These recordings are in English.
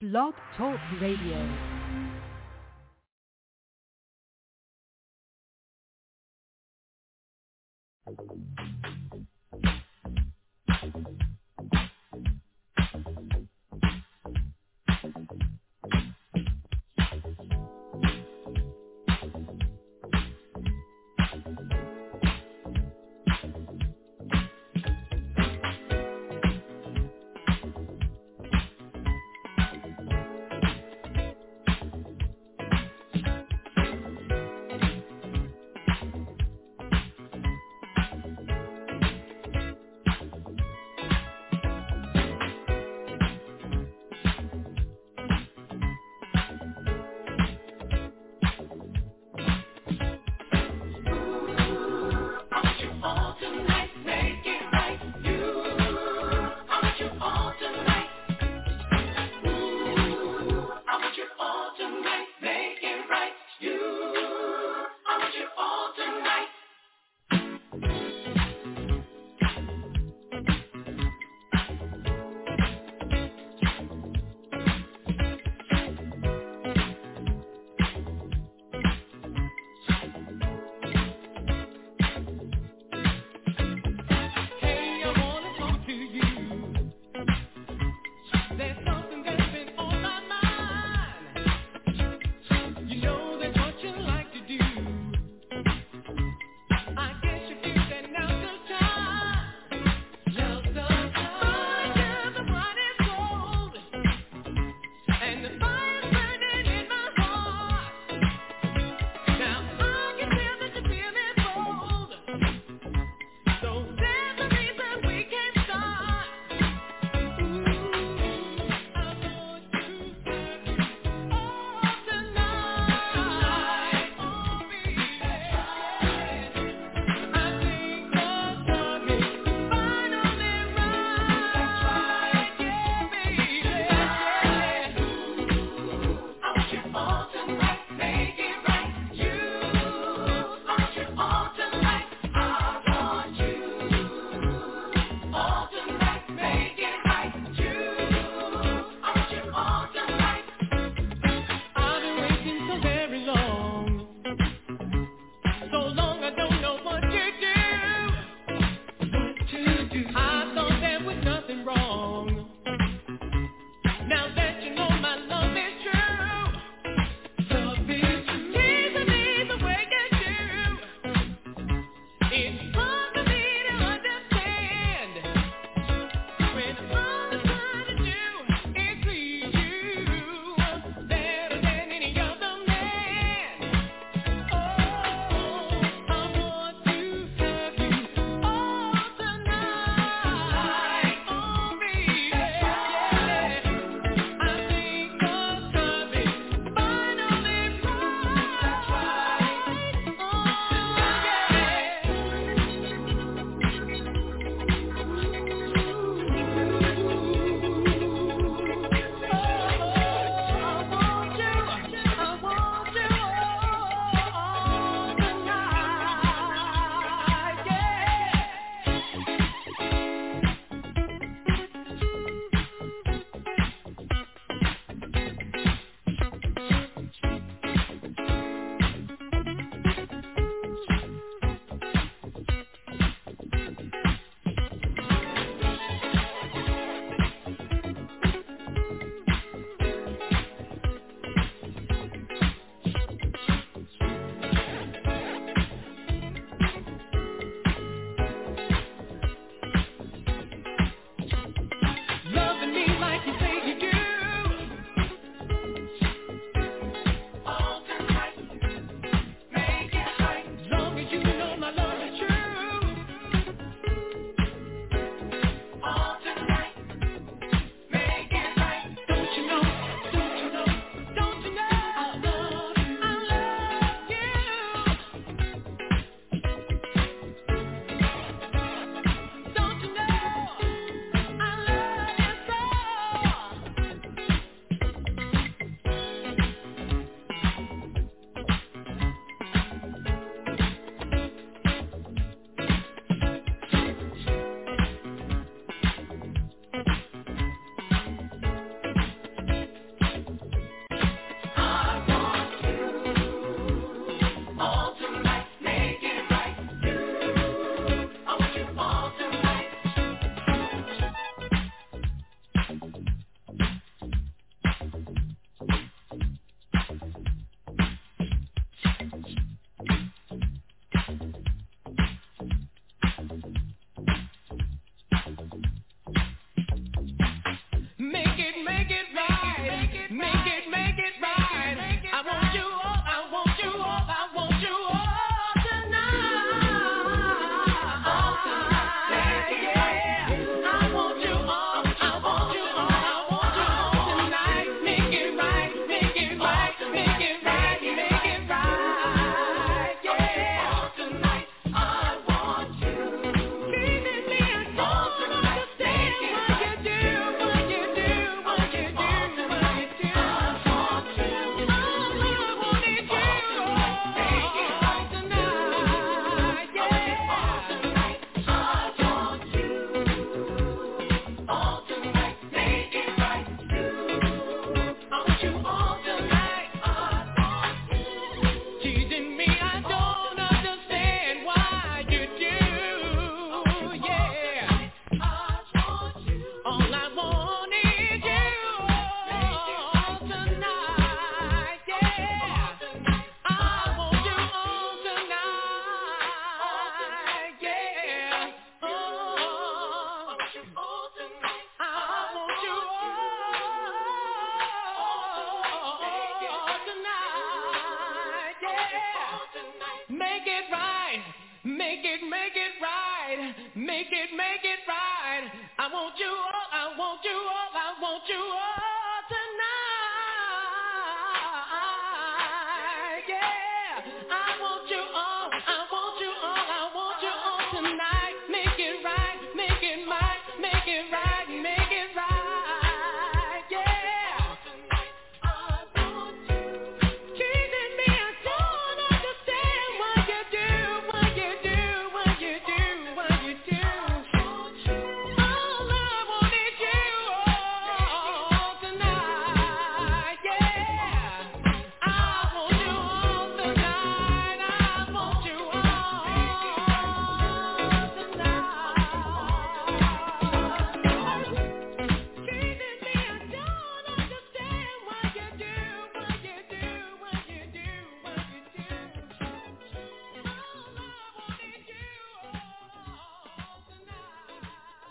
Blog Talk Radio.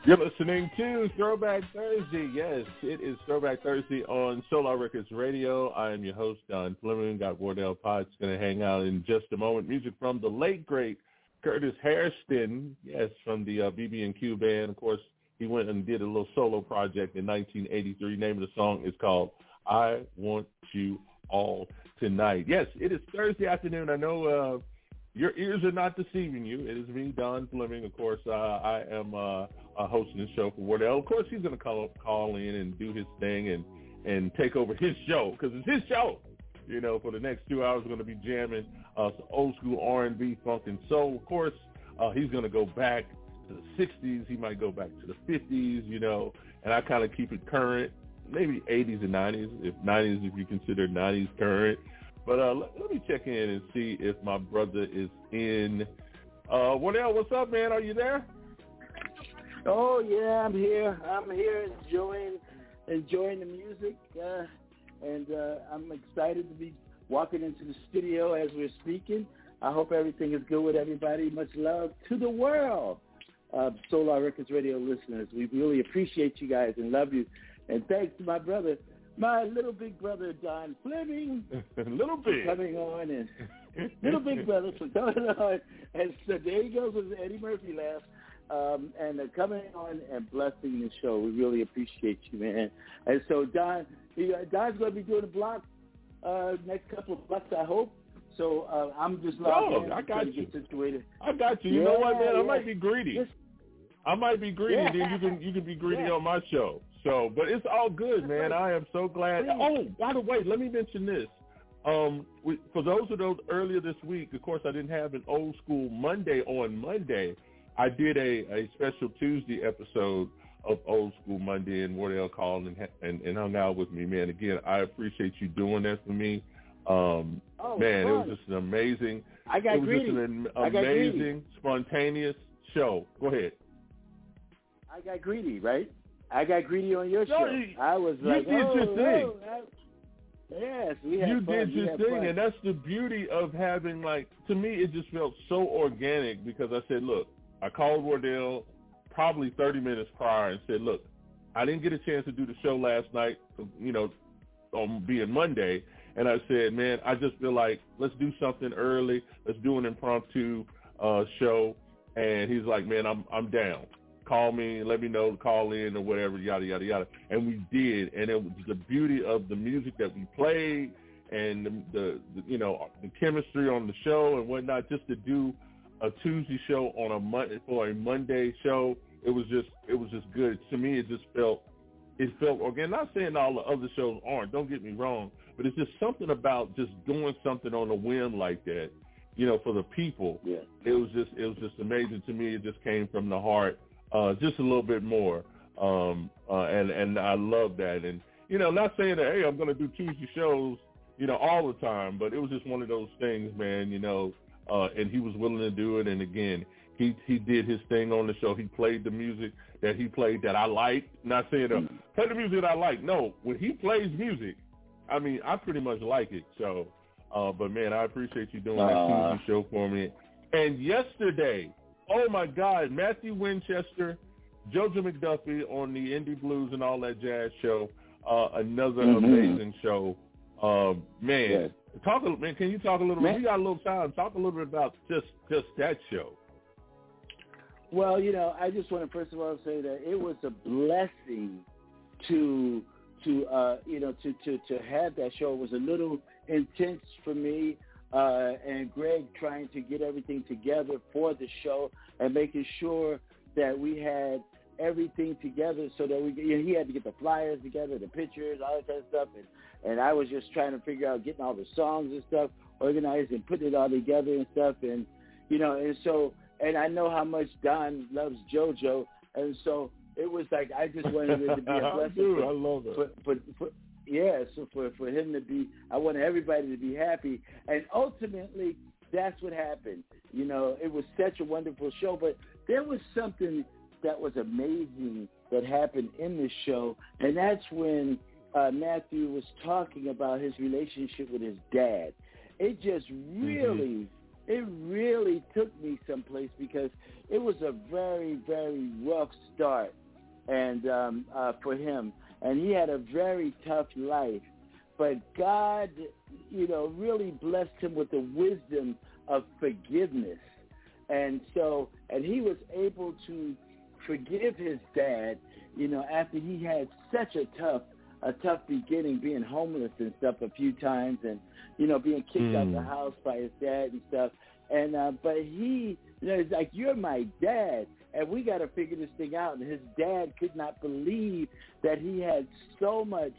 You're listening to Throwback Thursday. Yes, it is Throwback Thursday on Solar Records Radio. I am your host, Don Fleming. Got Wardell Potts going to hang out in just a moment. Music from the late, great Curtis Hairston, yes, from the BB&Q band. Of course, he went and did a little solo project in 1983. Name of the song is called I Want You All Tonight. Yes, it is Thursday afternoon. I know your ears are not deceiving you. It is me, Don Fleming. Of course, I am hosting the show for Wardell. Of course, he's going to call in and do his thing and take over his show because it's his show. You know, for the next 2 hours, we're going to be jamming some old school R&B, funk, and soul. Of course, he's going to go back to the 60s. He might go back to the 50s, you know, and I kind of keep it current, maybe 80s and 90s, if you consider 90s current. But let me check in and see if my brother is in. Wardell, what's up, man? Are you there? Oh, yeah, I'm here. I'm here enjoying the music, and I'm excited to be walking into the studio as we're speaking. I hope everything is good with everybody. Much love to the world of Solar Records Radio listeners. We really appreciate you guys and love you. And thanks to my brother, my little big brother, Don Fleming. Little big. Coming on and little big brother for coming on. And so there he goes with Eddie Murphy laugh. And coming on and blessing the show. We really appreciate you, man. And so Don's going to be doing a block next couple of blocks, I hope. So I'm just logged in. I got you. Situated. I got you. You know what, man? I might be greedy. I might be greedy. Yeah. Then you can be greedy on my show. So, but it's all good, man. I am so glad. Oh, by the way, let me mention this. For those earlier this week, of course, I didn't have an old school Monday on Monday. I did a special Tuesday episode of Old School Monday, and Wardell called and hung out with me, man. Again, I appreciate you doing that for me. Man, it was just an amazing. It was just an amazing, spontaneous show. Go ahead. I got greedy, right? I got greedy on your show. I was like, you did your thing. Yes, we had you fun. did your thing, and that's the beauty of having, like, to me, it just felt so organic because I said, look, I called Wardell probably 30 minutes prior and said, look, I didn't get a chance to do the show last night, you know, on being Monday, and I said, man, I just feel like let's do something early. Let's do an impromptu show, and he's like, man, I'm down. Call me, let me know to call in or whatever, yada, yada, yada. And we did, and it was the beauty of the music that we played and the you know, the chemistry on the show and whatnot, just to do a Tuesday show on a Monday show. It was just good. To me, it felt organic. Not saying all the other shows aren't, don't get me wrong, but it's just something about just doing something on a whim like that, you know, for the people. Yeah. It was just amazing to me. It just came from the heart. Just a little bit more, and I love that. And, you know, not saying that, hey, I'm going to do Tuesday shows, you know, all the time, but it was just one of those things, man, you know, and he was willing to do it. And, again, he did his thing on the show. He played the music that he played that I liked. Not saying, play the music that I like. No, when he plays music, I mean, I pretty much like it. So, but, man, I appreciate you doing that Tuesday show for me. And yesterday, oh, my God, Matthew Winchester, JoJo McDuffie on the Indie Blues and All That Jazz show, another amazing show. Man, man, can you talk a little bit? We got a little time. Talk a little bit about just that show. Well, you know, I just want to first of all say that it was a blessing to have that show. It was a little intense for me. And Greg trying to get everything together for the show and making sure that we had everything together so that he had to get the flyers together, the pictures, all that kind of stuff. And I was just trying to figure out getting all the songs and stuff organized and putting it all together and stuff. And, you know, and I know how much Don loves JoJo. And so it was like I just wanted it to be a blessing. Dude, I love it. Yeah, so for him to be, I wanted everybody to be happy. And ultimately, that's what happened. You know, it was such a wonderful show, but there was something that was amazing that happened in this show, and that's when Matthew was talking about his relationship with his dad. It just really it really took me someplace because it was a very, very rough start and for him. And he had a very tough life. But God, really blessed him with the wisdom of forgiveness. And he was able to forgive his dad, after he had such a tough beginning, being homeless and stuff a few times, and being kicked out the house by his dad and stuff. And but he, it's like, you're my dad, and we got to figure this thing out. And his dad could not believe that he had so much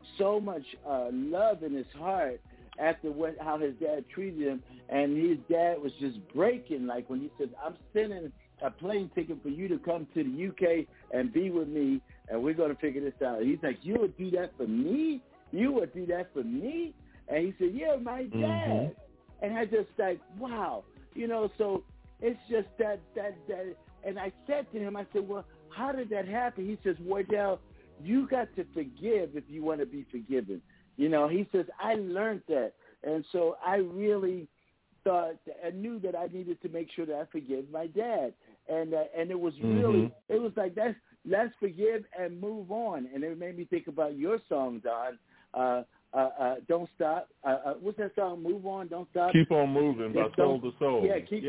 love in his heart after how his dad treated him. And his dad was just breaking, like when he said, "I'm sending a plane ticket for you to come to the UK and be with me, and we're going to figure this out." He's like, "You would do that for me? You would do that for me?" And he said, "Yeah, my dad." And I just like, wow, so it's just that. And I said to him, I said, "Well, how did that happen?" He says, "Wardell, you got to forgive if you want to be forgiven." He says, "I learned that." And so I really thought, I knew that I needed to make sure that I forgive my dad. And it was really, it was like, let's forgive and move on. And it made me think about your song, Don, Don't Stop. What's that song? Move On, Don't Stop. Keep On Moving by Soul to Soul.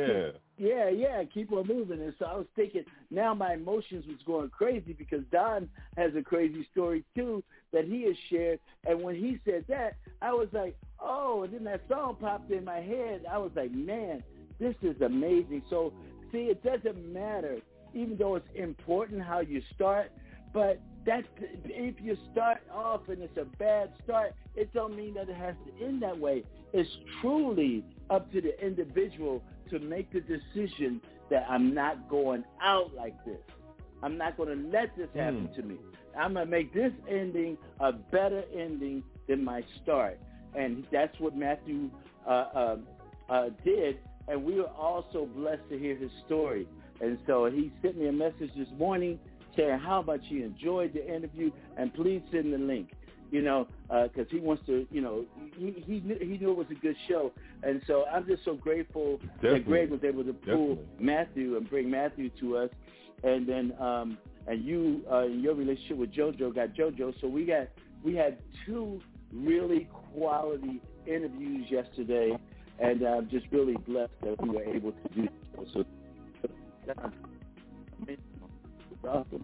Yeah, keep on moving. And so I was thinking, now my emotions was going crazy because Don has a crazy story too that he has shared. And when he said that, I was like, oh, and then that song popped in my head. I was like, man, this is amazing. So see, it doesn't matter, even though it's important how you start, but that if you start off and it's a bad start, it don't mean that it has to end that way. It's truly up to the individual to make the decision that I'm not going out like this. I'm not going to let this happen to me. I'm going to make this ending a better ending than my start. And that's what Matthew did. And we were also blessed to hear his story. And so he sent me a message this morning saying how much he enjoyed the interview, and please send the link, because he wants to, he knew it was a good show. And so I'm just so grateful that Greg was able to pull Matthew and bring Matthew to us. And then, and you, your relationship with JoJo got JoJo. So we had two really quality interviews yesterday, and I'm just really blessed that we were able to do so. Awesome.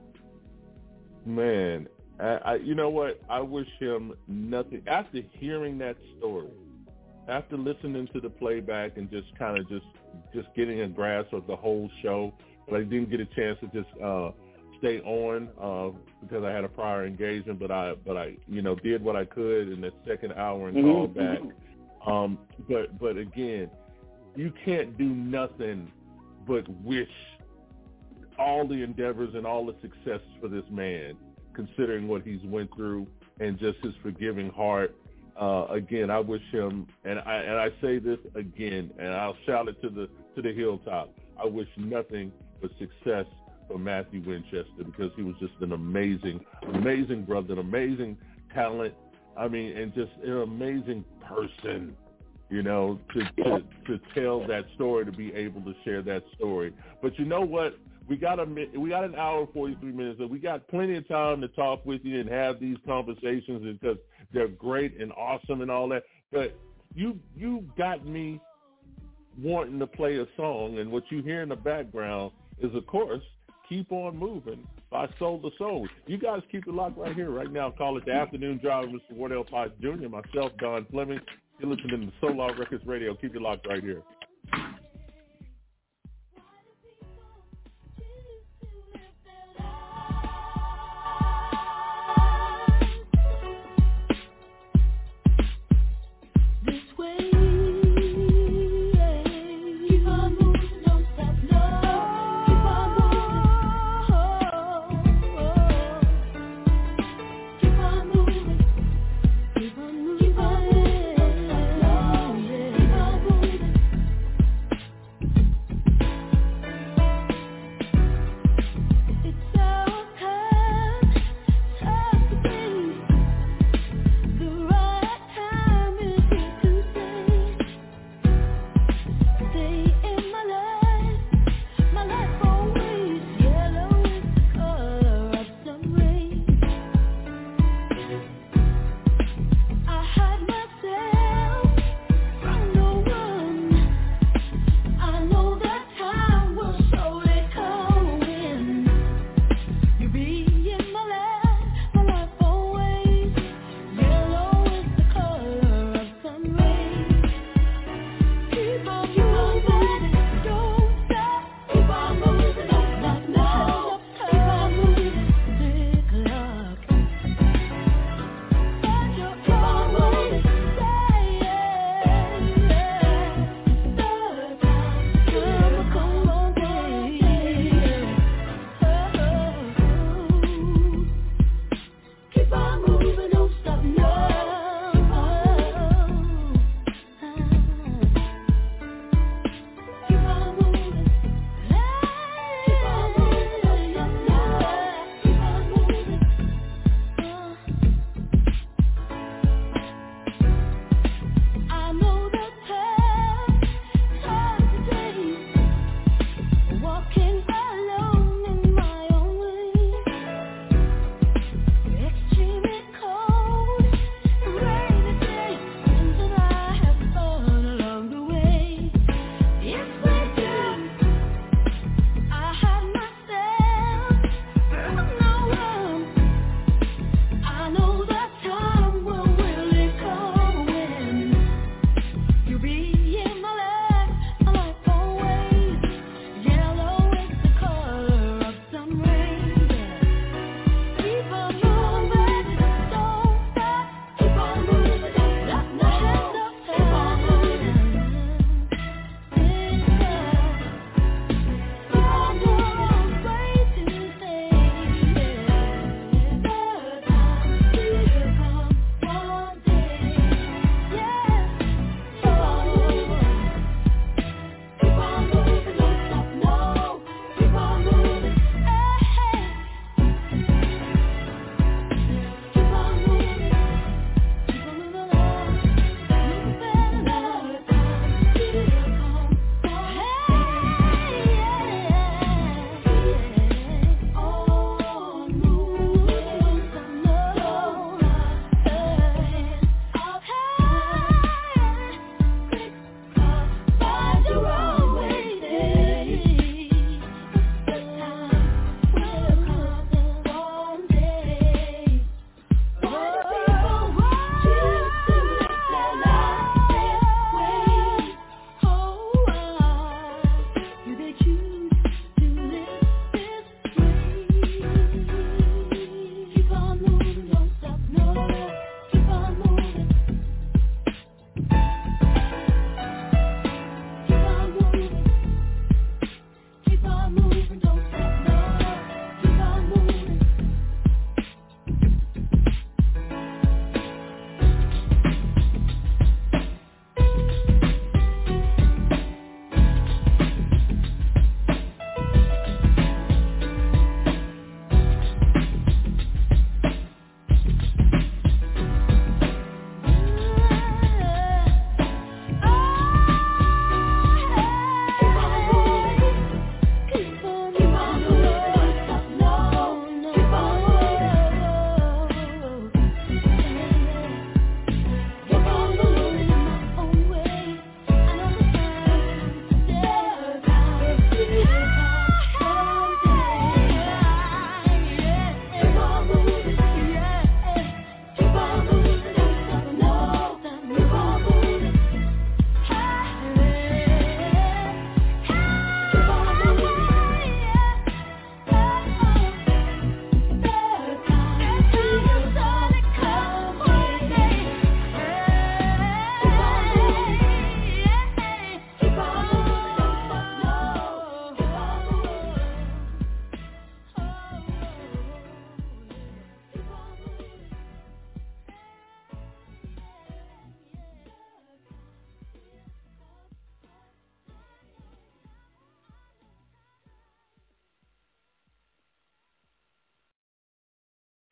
Man, you know what? I wish him nothing. After hearing that story, after listening to the playback and just kind of just getting a grasp of the whole show, but I didn't get a chance to just stay on because I had a prior engagement. But I did what I could in the second hour and called back. But again, you can't do nothing but wish all the endeavors and all the success for this man, considering what he's went through and just his forgiving heart. Again, I wish him, and I say this again, and I'll shout it to the hilltop. I wish nothing but success for Matthew Winchester, because he was just an amazing brother, an amazing talent. I mean, and just an amazing person. To tell that story, to be able to share that story. But you know what? We got an hour and 43 minutes, and we got plenty of time to talk with you and have these conversations because they're great and awesome and all that. But you got me wanting to play a song, and what you hear in the background is, of course, Keep On Moving by Soul to Soul. You guys keep it locked right here, right now. Call it The Afternoon Drive with Mr. Wardell Potts Jr., myself, Don Fleming. You're listening to Solar Records Radio. Keep it locked right here.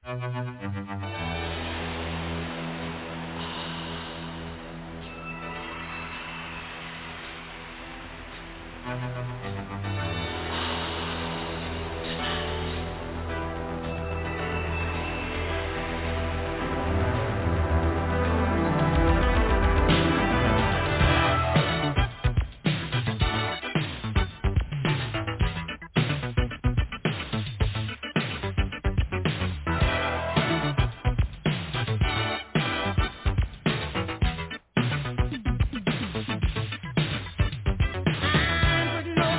I'm putting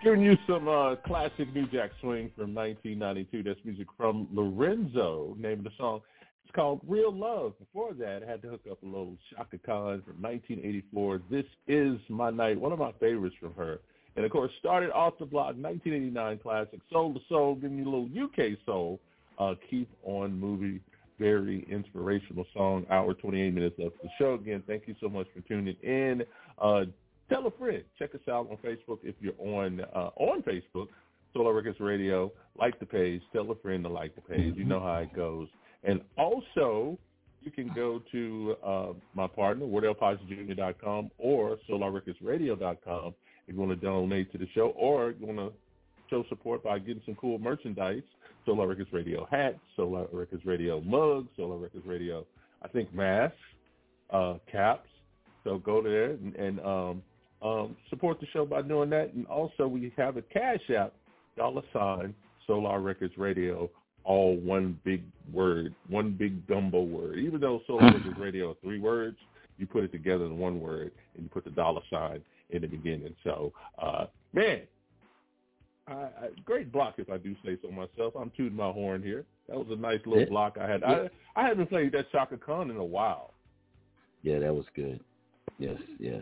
Giving you some classic New Jack Swing from 1992. That's music from Lorenzo. Name of the song. It's called Real Love. Before that, I had to hook up a little Chaka Khan from 1984. This Is My Night, one of my favorites from her. And, of course, started off the block, 1989 classic, Soul to Soul, giving you a little UK soul. Keep On Moving, very inspirational song. Hour, 28 minutes left of the show. Again, thank you so much for tuning in. Tell a friend. Check us out on Facebook if you're on Facebook, Solar Records Radio. Like the page. Tell a friend to like the page. You know how it goes. And also, you can go to my partner, WardellPottsJr.com or SolarRecordsRadio.com if you want to donate to the show, or you want to show support by getting some cool merchandise. Solar Records Radio hats, Solar Records Radio mugs, Solar Records Radio, I think, masks, caps. So go there and support the show by doing that. And also we have a Cash App, $ Solar Records Radio, all one big word, one big gumbo word. Even though Solar Records Radio are 3 words, you put it together in one word and you put the $ in the beginning. So, man, great block if I do say so myself. I'm tooting my horn here. That was a nice little block I had. I haven't played that Chaka Khan in a while. Yeah, that was good. Yes.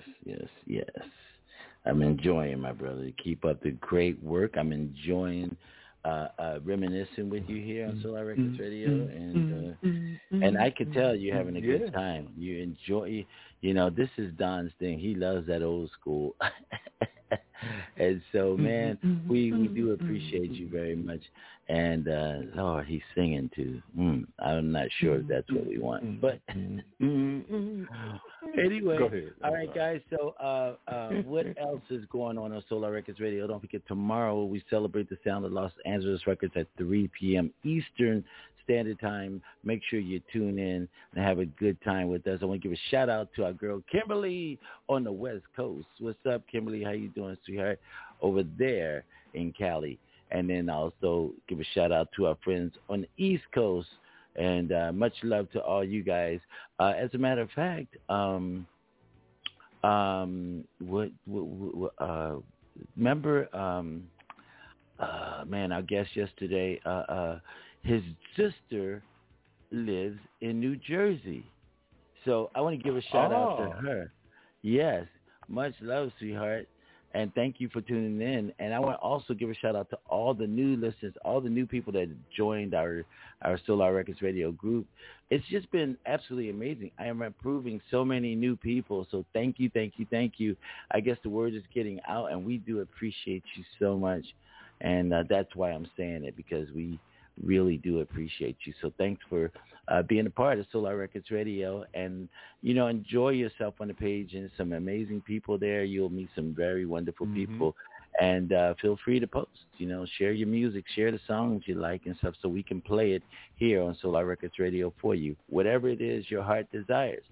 I'm enjoying, my brother. Keep up the great work. I'm enjoying reminiscing with you here on Solar Records Radio, and I could tell you're having a good time. You enjoy, this is Don's thing. He loves that old school. And so, man, we do appreciate you very much. And, Lord, he's singing too. I'm not sure if that's what we want. But anyway, go ahead. All right, guys. So what else is going on Solar Records Radio? Don't forget, tomorrow we celebrate the sound of Los Angeles Records at 3 p.m. Eastern Standard Time. Make sure you tune in and have a good time with us. I want to give a shout out to our girl Kimberly on the West Coast. What's up, Kimberly? How you doing, sweetheart? Over there in Cali. And then also give a shout out to our friends on the East Coast. And much love to all you guys. As a matter of fact, remember, our guest yesterday, his sister lives in New Jersey. So I want to give a shout out to her. Yes. Much love, sweetheart. And thank you for tuning in. And I want to also give a shout out to all the new listeners, all the new people that joined our Solar Records Radio group. It's just been absolutely amazing. I am approving so many new people. So thank you. I guess the word is getting out, and we do appreciate you so much. And that's why I'm saying it, because we really do appreciate you. So thanks for being a part of Solar Records Radio, and enjoy yourself on the page, and some amazing people there. You'll meet some very wonderful people, and feel free to post, share your music, share the songs you like and stuff, so we can play it here on Solar Records Radio for you, whatever it is your heart desires.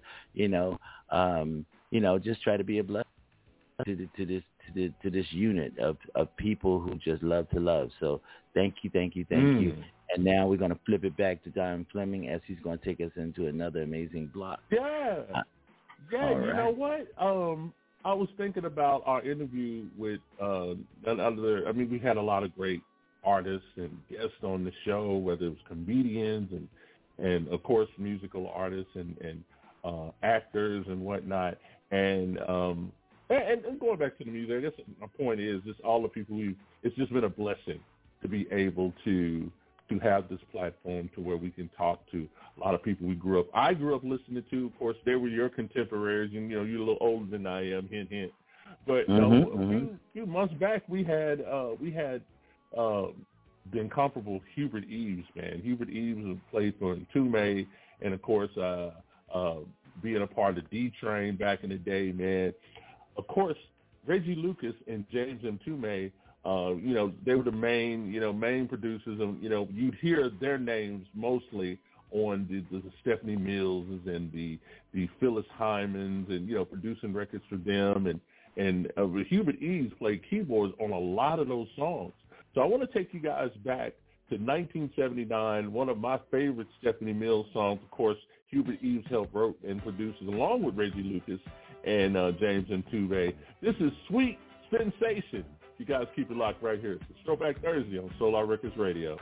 Just try to be a blessing to this unit of people who just love to love. So thank you. And now we're going to flip it back to Don Fleming as he's going to take us into another amazing block. Yeah. You know what? I was thinking about our interview with we had a lot of great artists and guests on the show, whether it was comedians and of course musical artists and actors and whatnot. And going back to the music, I guess my point is just all the people it's just been a blessing to be able to have this platform to where we can talk to a lot of people I grew up listening to. Of course, they were your contemporaries, and you're a little older than I am, hint, hint. But a few months back, we had the incomparable Hubert Eves, man. Hubert Eves played for Entombed, and of course, being a part of D-Train back in the day, man. Of course, Reggie Lucas and James Entombed, they were the main producers of, you'd hear their names mostly on the Stephanie Mills and the Phyllis Hymans and, producing records for them. And Hubert Eves played keyboards on a lot of those songs. So I want to take you guys back to 1979, one of my favorite Stephanie Mills songs. Of course, Hubert Eves helped wrote and produced along with Reggie Lucas and James Entombed. This is Sweet Sensation You guys keep it locked right here. It's Throwback Thursday on Solar Records Radio.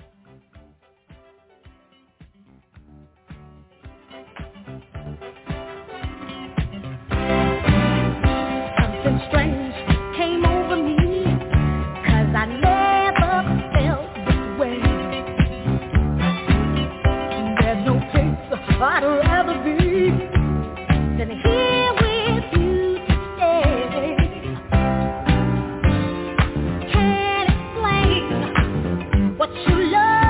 Something strange came over me, 'cause I never felt this way. There's no place I'd rather be than here with you today. Can't explain what you love.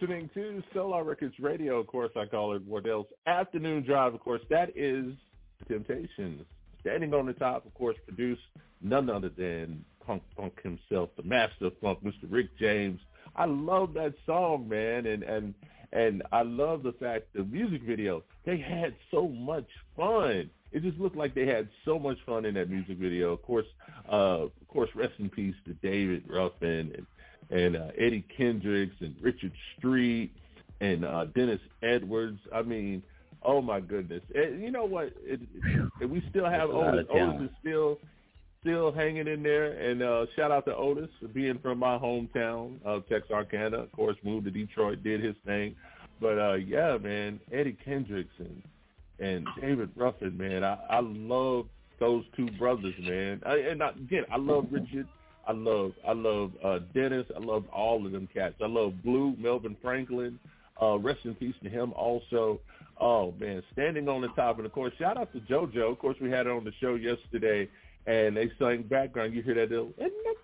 listening to Solar Records Radio. Of course, I call it Wardell's Afternoon Drive. Of course, that is Temptations. Standing on the Top, of course, produced none other than Punk himself, the master of funk, Mr. Rick James. I love that song, man, and I love the fact the music video, they had so much fun. It just looked like they had so much fun in that music video. Of course, rest in peace to David Ruffin and Eddie Kendricks and Richard Street and Dennis Edwards. I mean, oh my goodness! And you know what? We still have Otis. Otis is still hanging in there. And shout out to Otis for being from my hometown, Texarkana. Of course, moved to Detroit, did his thing. But yeah, man, Eddie Kendricks and David Ruffin, man, I love those two brothers, man. I love Richard. I love Dennis. I love all of them cats. I love Blue, Melvin Franklin. Rest in peace to him also. Oh, man, Standing on the Top. And, of course, shout out to JoJo. Of course, we had her on the show yesterday, and they sang background. You hear that little,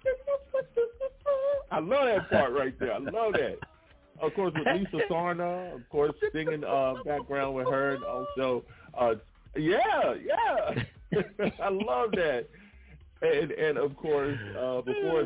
I love that part right there. I love that. Of course, with Lisa Sarna, of course, singing background with her. And also, yeah. I love that. And of course, before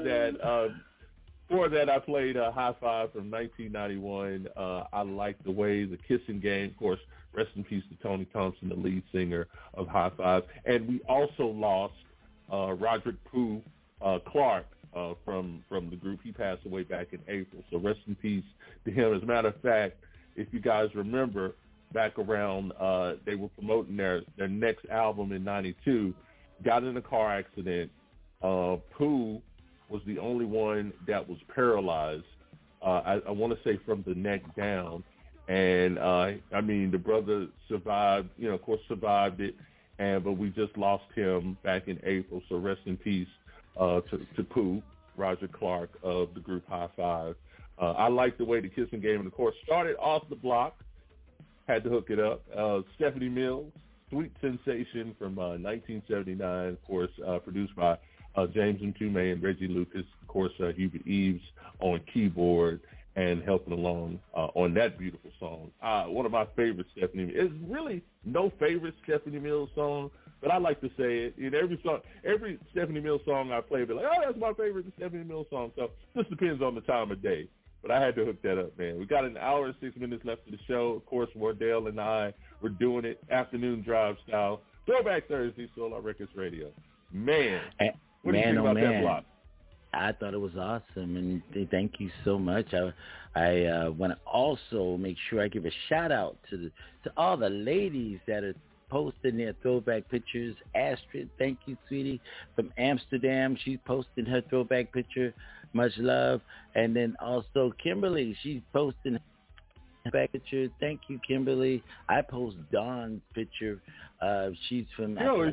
that, I played High Five from 1991. I like the way the Kissing Game, of course, rest in peace to Tony Thompson, the lead singer of High Five. And we also lost Roderick Pooh Clark from the group. He passed away back in April. So rest in peace to him. As a matter of fact, if you guys remember, back around, they were promoting their next album in 92, got in a car accident. Pooh was the only one that was paralyzed, I want to say from the neck down. And, the brother survived, of course survived it, but we just lost him back in April. So rest in peace to Pooh, Roger Clark of the group High Five. I like the way the Kissing Game, and of course, started off the block, had to hook it up. Stephanie Mills, Sweet Sensation from 1979, of course, produced by James Mtume and Reggie Lucas, of course, Hubert Eves on keyboard and helping along on that beautiful song. One of my favorite Stephanie Mills. It's really no favorite Stephanie Mills song, but I like to say it. In every Stephanie Mills song I play, be like, oh, that's my favorite Stephanie Mills song. So this depends on the time of day. But I had to hook that up, man. We got an hour and 6 minutes left of the show. Of course, Wardell and I were doing it afternoon drive style. Throwback Thursday, Solar Records Radio. Man, what do you think about that block? I thought it was awesome, and thank you so much. I want to also make sure I give a shout out to all the ladies that are posting their throwback pictures. Astrid, thank you, sweetie, from Amsterdam. She's posting her throwback picture. Much love. And then also Kimberly, she's posting her back picture. Thank you, Kimberly. I post Dawn's picture. She's from Dawn.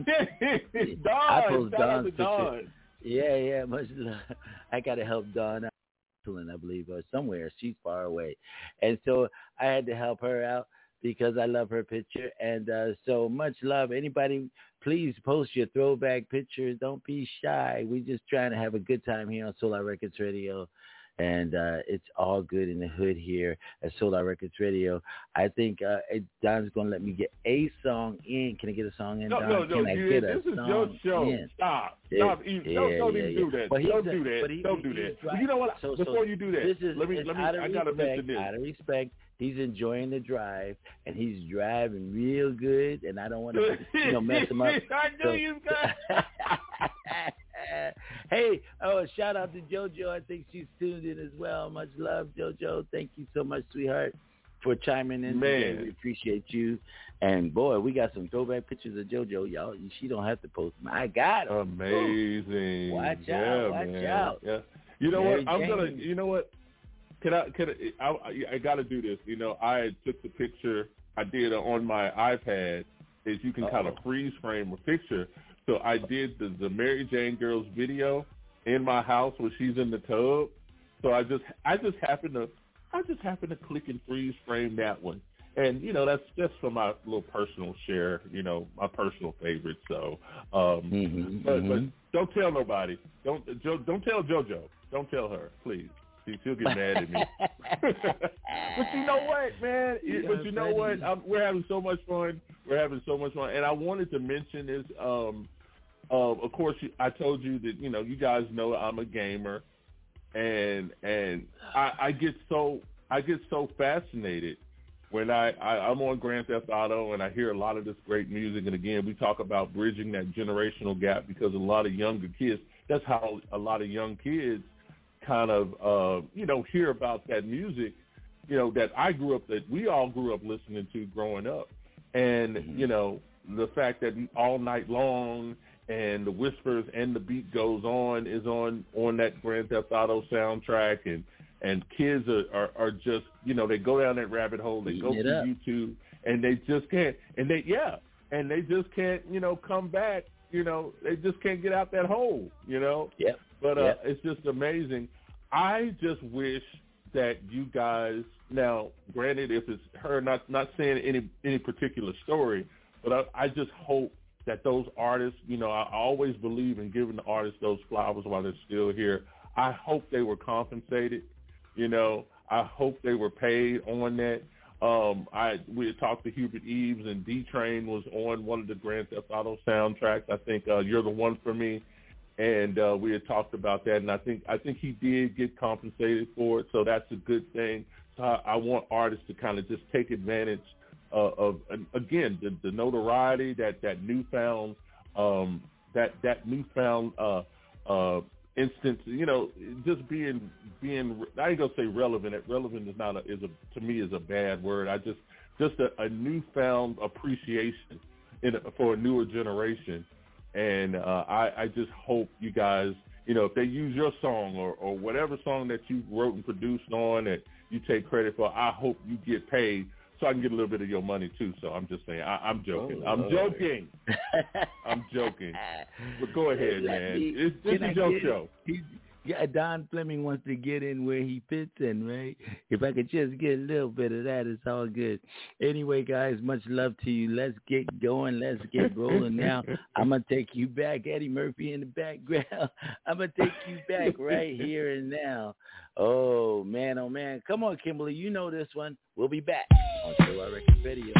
I post Dawn's picture. Dawn. Yeah, much love. I got to help Dawn out, I believe, or somewhere. She's far away. And so I had to help her out because I love her picture. And so much love. Anybody, please post your throwback pictures. Don't be shy. We're just trying to have a good time here on Solar Records Radio. And it's all good in the hood here at Solar Records Radio. I think Don's going to let me get a song in. Can I get a song in, Don? No, Can I get a this is song your show. in? Stop. Don't even do that. Well, don't do that. Don't do that. Right. You know what? Before you do that, let me. I got to mention this. Out of respect, he's enjoying the drive, and he's driving real good, and I don't want to mess him up. I knew you guys. Hey, shout out to JoJo. I think she's tuned in as well. Much love, JoJo. Thank you so much, sweetheart, for chiming in. Man, today. We appreciate you. And boy, we got some throwback pictures of JoJo, y'all. She don't have to post them. I got them. Amazing. Watch out. Yeah. You know Mary what? I'm Jane. gonna. You know what? I got to do this. I took the picture. I did on my iPad. Is you can kind of freeze frame a picture. So I did the Mary Jane Girls video in my house where she's in the tub. So I just happened to click and freeze frame that one. And that's just for my little personal share, my personal favorite. So but don't tell nobody. Don't tell JoJo. Don't tell her, please. She'll get mad at me. But you know what, man? But you know what? We're having so much fun. And I wanted to mention this. Of course, I told you that, you guys know I'm a gamer, and I get so fascinated when I'm on Grand Theft Auto and I hear a lot of this great music. And again, we talk about bridging that generational gap because a lot of younger kids, that's how a lot of young kids kind of, hear about that music, that that we all grew up listening to growing up. And, the fact that All Night Long and the Whispers and the Beat Goes On is on that Grand Theft Auto soundtrack, and kids are just, they go down that rabbit hole, they go to YouTube, and they just can't, and they just can't, come back, they just can't get out that hole, Yeah. But it's just amazing. I just wish that you guys, now, granted, if it's her, not saying any particular story, but I just hope that those artists, I always believe in giving the artists those flowers while they're still here. I hope they were compensated. I hope they were paid on that. We had talked to Hubert Eves, and D-Train was on one of the Grand Theft Auto soundtracks. I think You're the One for Me, and we had talked about that. And I think he did get compensated for it, so that's a good thing. So I want artists to kind of just take advantage of again, the notoriety, that newfound instance, just being I ain't gonna say relevant. Relevant is not to me is a bad word. Just a newfound appreciation for a newer generation, and I just hope you guys, if they use your song or whatever song that you wrote and produced on that you take credit for, I hope you get paid so I can get a little bit of your money too. So I'm just saying, I'm joking. I'm joking. I'm joking. But go ahead, man. This is your show. Yeah, Don Fleming wants to get in where he fits in, right? If I could just get a little bit of that, it's all good. Anyway, guys, much love to you. Let's get going. Let's get rolling now. I'm going to take you back. Eddie Murphy in the background. I'm going to take you back right here and now. Oh, man. Come on, Kimberly. You know this one. We'll be back on Solar Records Radio.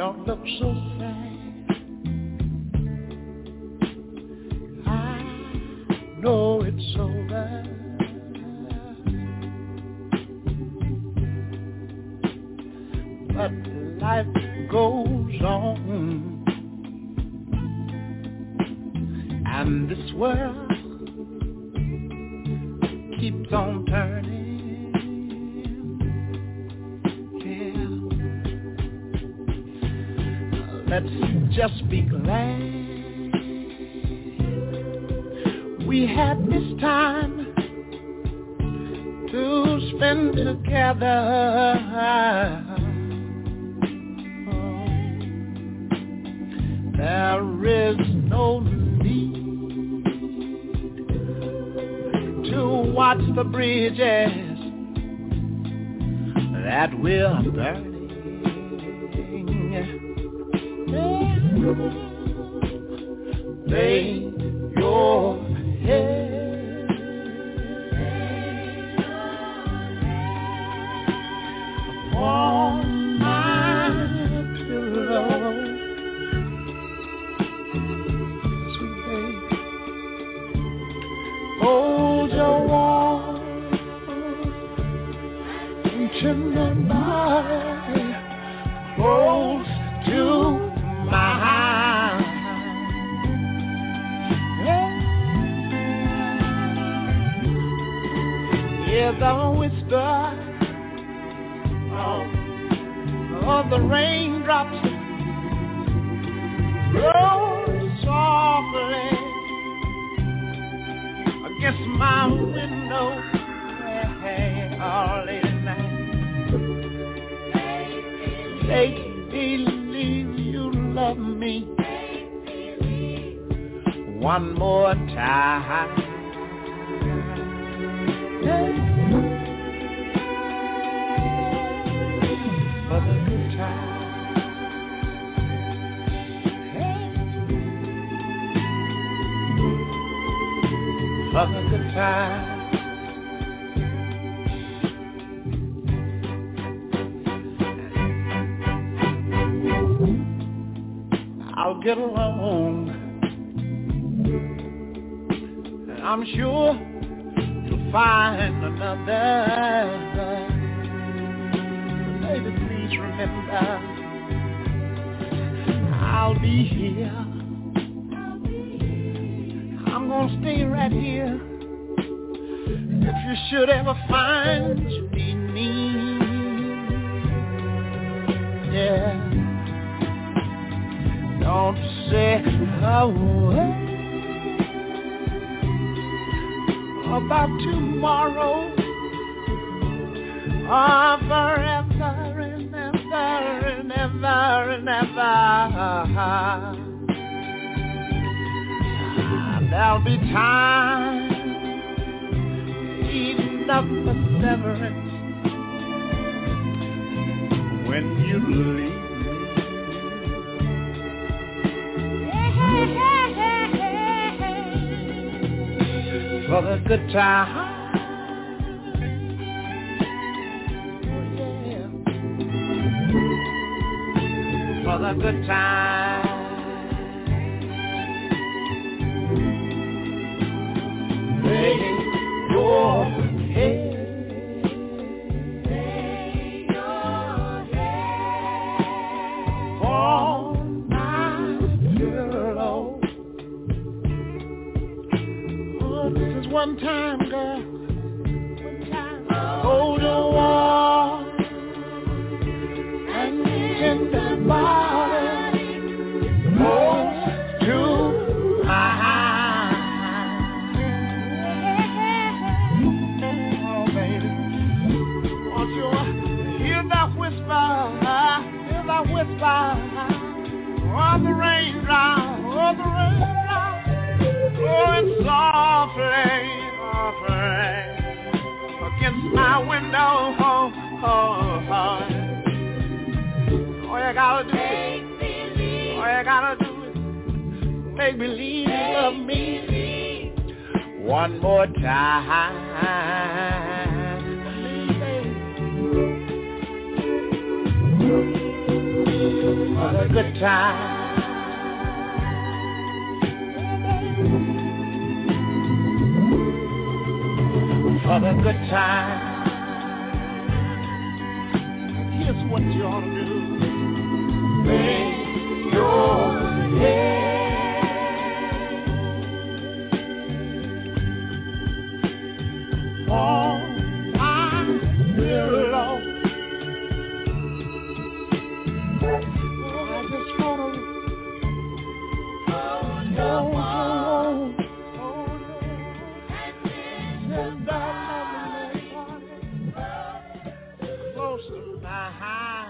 don't look so sad. I know it's over. But life goes on, and this world keeps on turning. Yeah. Let's just be glad we had this time to spend together. There is no need to watch the bridges that we're burning. Lay your head on my pillow. Hold your warm tender body close to mine. Hear the whisper of the raindrops roll softly against my window, all late at night. Make believe you love me one more time. For the good time. For the good time. I'll get along, and I'm sure you'll find another. Baby, please remember, I'll be here. I'm gonna stay right here. If you should ever find you need me, yeah, don't say a word about tomorrow or forever and ever and ever and ever. There'll be time eating up the severance when you leave me. For the good time. For the good time. Lay your head on my pillow. Oh, this is one time, girl. One time. Hold your warm and tender body close to mine. Oh, the raindrop, oh, the raindrop, oh, it's softly, softly against my window. All you gotta do is, all you gotta do is make believe you love me one more time. for the good time. For the good time. Here's what you ought to do. Make your head. On my pillow. I just wanna hold and that close to my heart.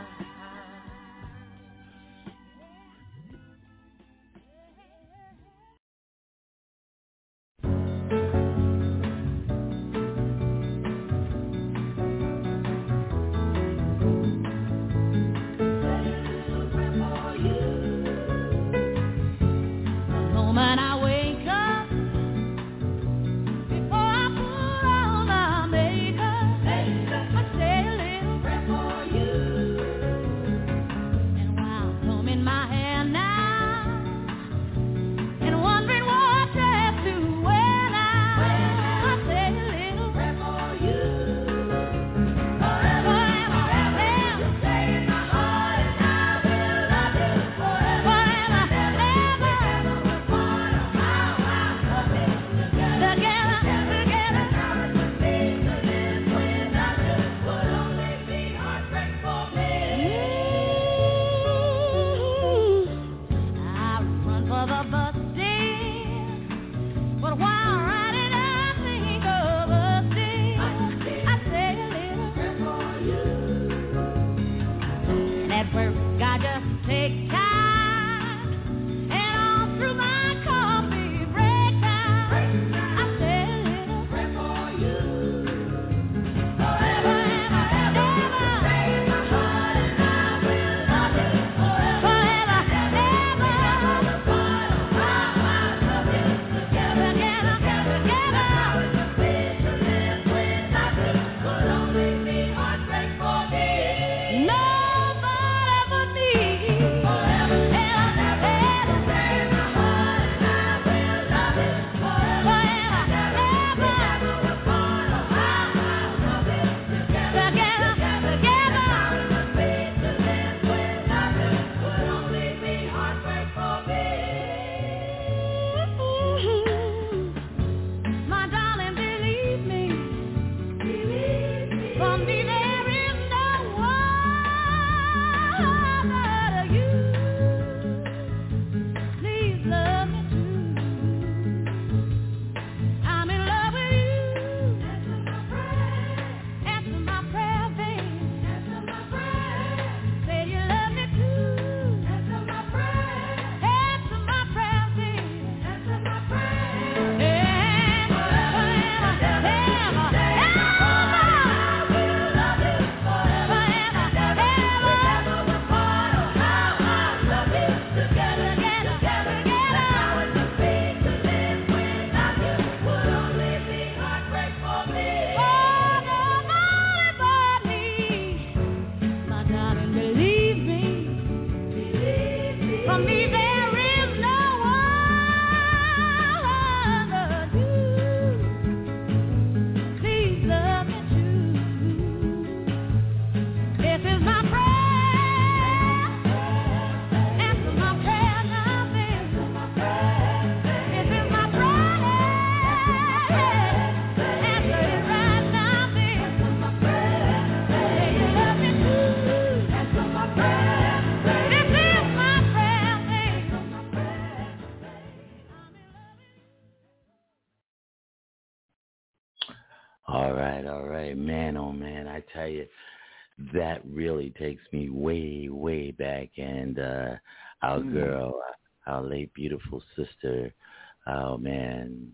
All right, man, oh man, I tell you, that really takes me way, way back, and our girl, our late beautiful sister, oh man,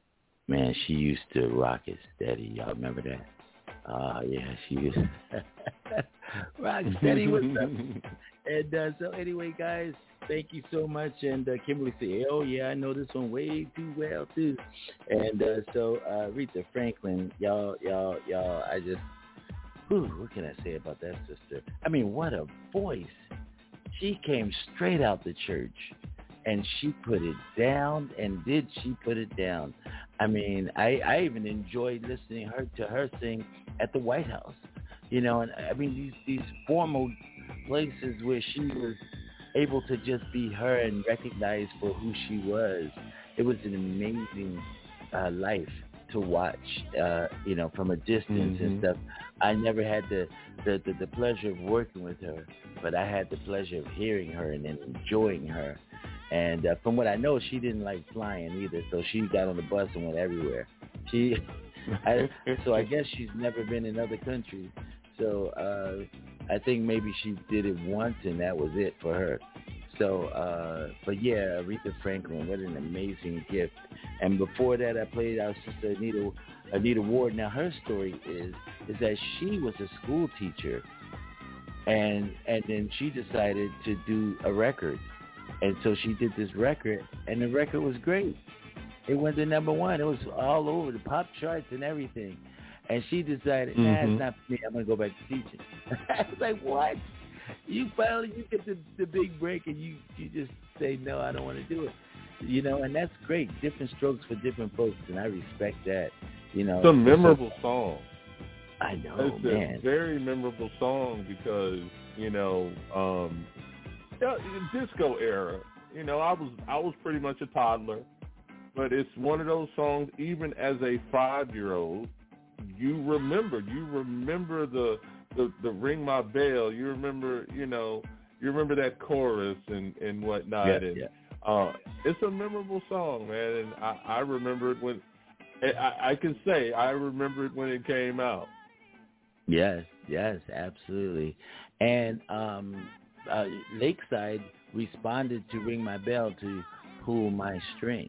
she used to rock it steady. Y'all remember that? Oh yeah, she used to rock steady with them. And so anyway, guys, thank you so much. And Kimberly said, oh, yeah, I know this one way too well, too. And so Aretha Franklin, y'all, I just, what can I say about that sister? I mean, what a voice. She came straight out the church, and she put it down. And did she put it down? I mean, I even enjoyed listening to her sing at the White House. You know, and I mean these formal places where she was able to just be her and recognized for who she was. It was an amazing life to watch, you know, from a distance and stuff. I never had the pleasure of working with her, but I had the pleasure of hearing her and enjoying her. And from what I know, she didn't like flying either, so she got on the bus and went everywhere. So I guess she's never been in other countries. So I think maybe she did it once, and that was it for her. So, but yeah, Aretha Franklin, what an amazing gift. And before that, I played our sister Anita Ward. Now, her story is that she was a school teacher, and then she decided to do a record. And so she did this record, and the record was great. It went to number one. It was all over the pop charts and everything. And she decided, nah, it's not for me. I'm going to go back to teaching. I was like, what? You get the big break, and you just say, no, I don't want to do it. You know, and that's great. Different strokes for different folks, and I respect that. You know, it's a memorable song. I know, it's man. It's a very memorable song because, you know, disco era. You know, I was pretty much a toddler, but it's one of those songs. Even as a 5-year-old, you remember the Ring My Bell. You remember that chorus and whatnot. It's a memorable song, man. And I remember it when I can say I remember it when it came out. Yes, absolutely. And Lakeside responded to Ring My Bell to Pull My String.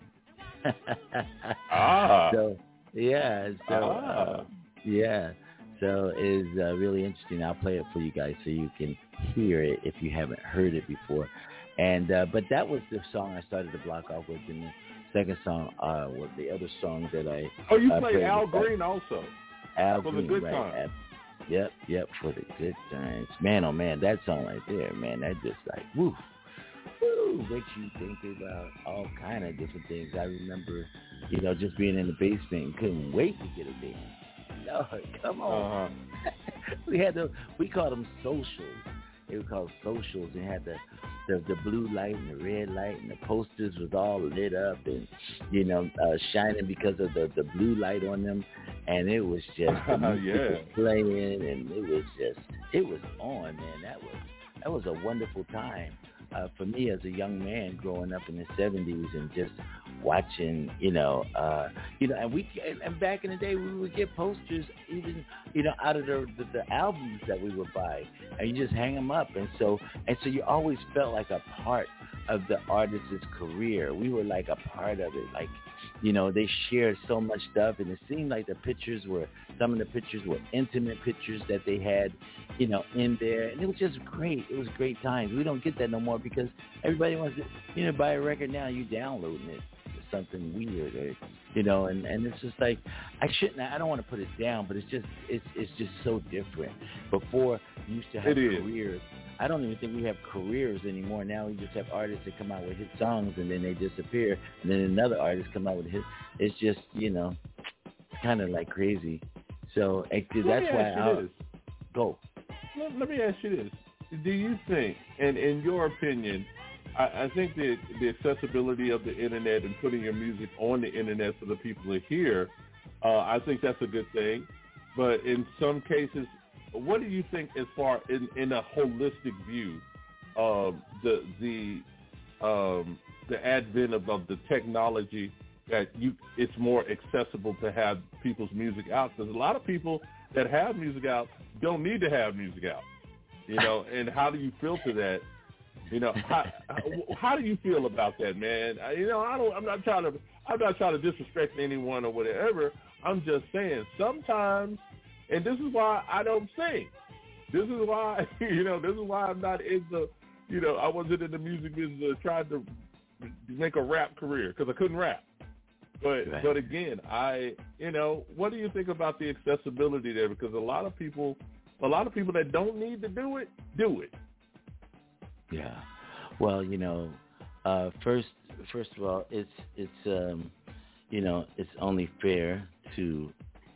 So it's really interesting. I'll play it for you guys so you can hear it if you haven't heard it before. And but that was the song I started to block off with. And the second song was the other song that I played Al Green also. Al for Green, the good right? times. Yep, for the good times. Man, oh man, that song right there, man, that just like woo, makes you think about all kind of different things. I remember, you know, just being in the basement and couldn't wait to get a dance. Lord, come on. We called them socials. They were called socials, and had the blue light and the red light, and the posters was all lit up and, you know, shining because of the blue light on them. And it was just playing, and it was on, man. That was a wonderful time for me as a young man growing up in the 70s and just watching, and back in the day we would get posters even, out of the albums that we would buy, and you just hang them up, and so you always felt like a part of the artist's career. We were like a part of it, like, they shared so much stuff, and it seemed like some of the pictures were intimate pictures that they had, in there, and it was just great. It was great times. We don't get that no more because everybody wants to, buy a record now. You downloading it, something weird, or, and it's just like I don't want to put it down, but it's just so different. Before, you used to have careers. I don't even think we have careers anymore. Now we just have artists that come out with hit songs and then they disappear, and then another artist come out with hits. It's just, kind of like crazy. So that's why go. Let me ask you this. Do you think, and in your opinion, I think that the accessibility of the internet and putting your music on the internet for the people to hear, I think that's a good thing. But in some cases, what do you think as far in a holistic view of the advent of the technology that it's more accessible to have people's music out? Because a lot of people that have music out don't need to have music out, and how do you filter that? How do you feel about that, man? I'm not trying to disrespect anyone or whatever. I'm just saying sometimes, and this is why I don't sing. This is why, this is why I'm not in the, I wasn't in the music business trying to make a rap career because I couldn't rap. But again, what do you think about the accessibility there? Because a lot of people that don't need to do it, do it. Yeah. Well, first of all, it's it's only fair to,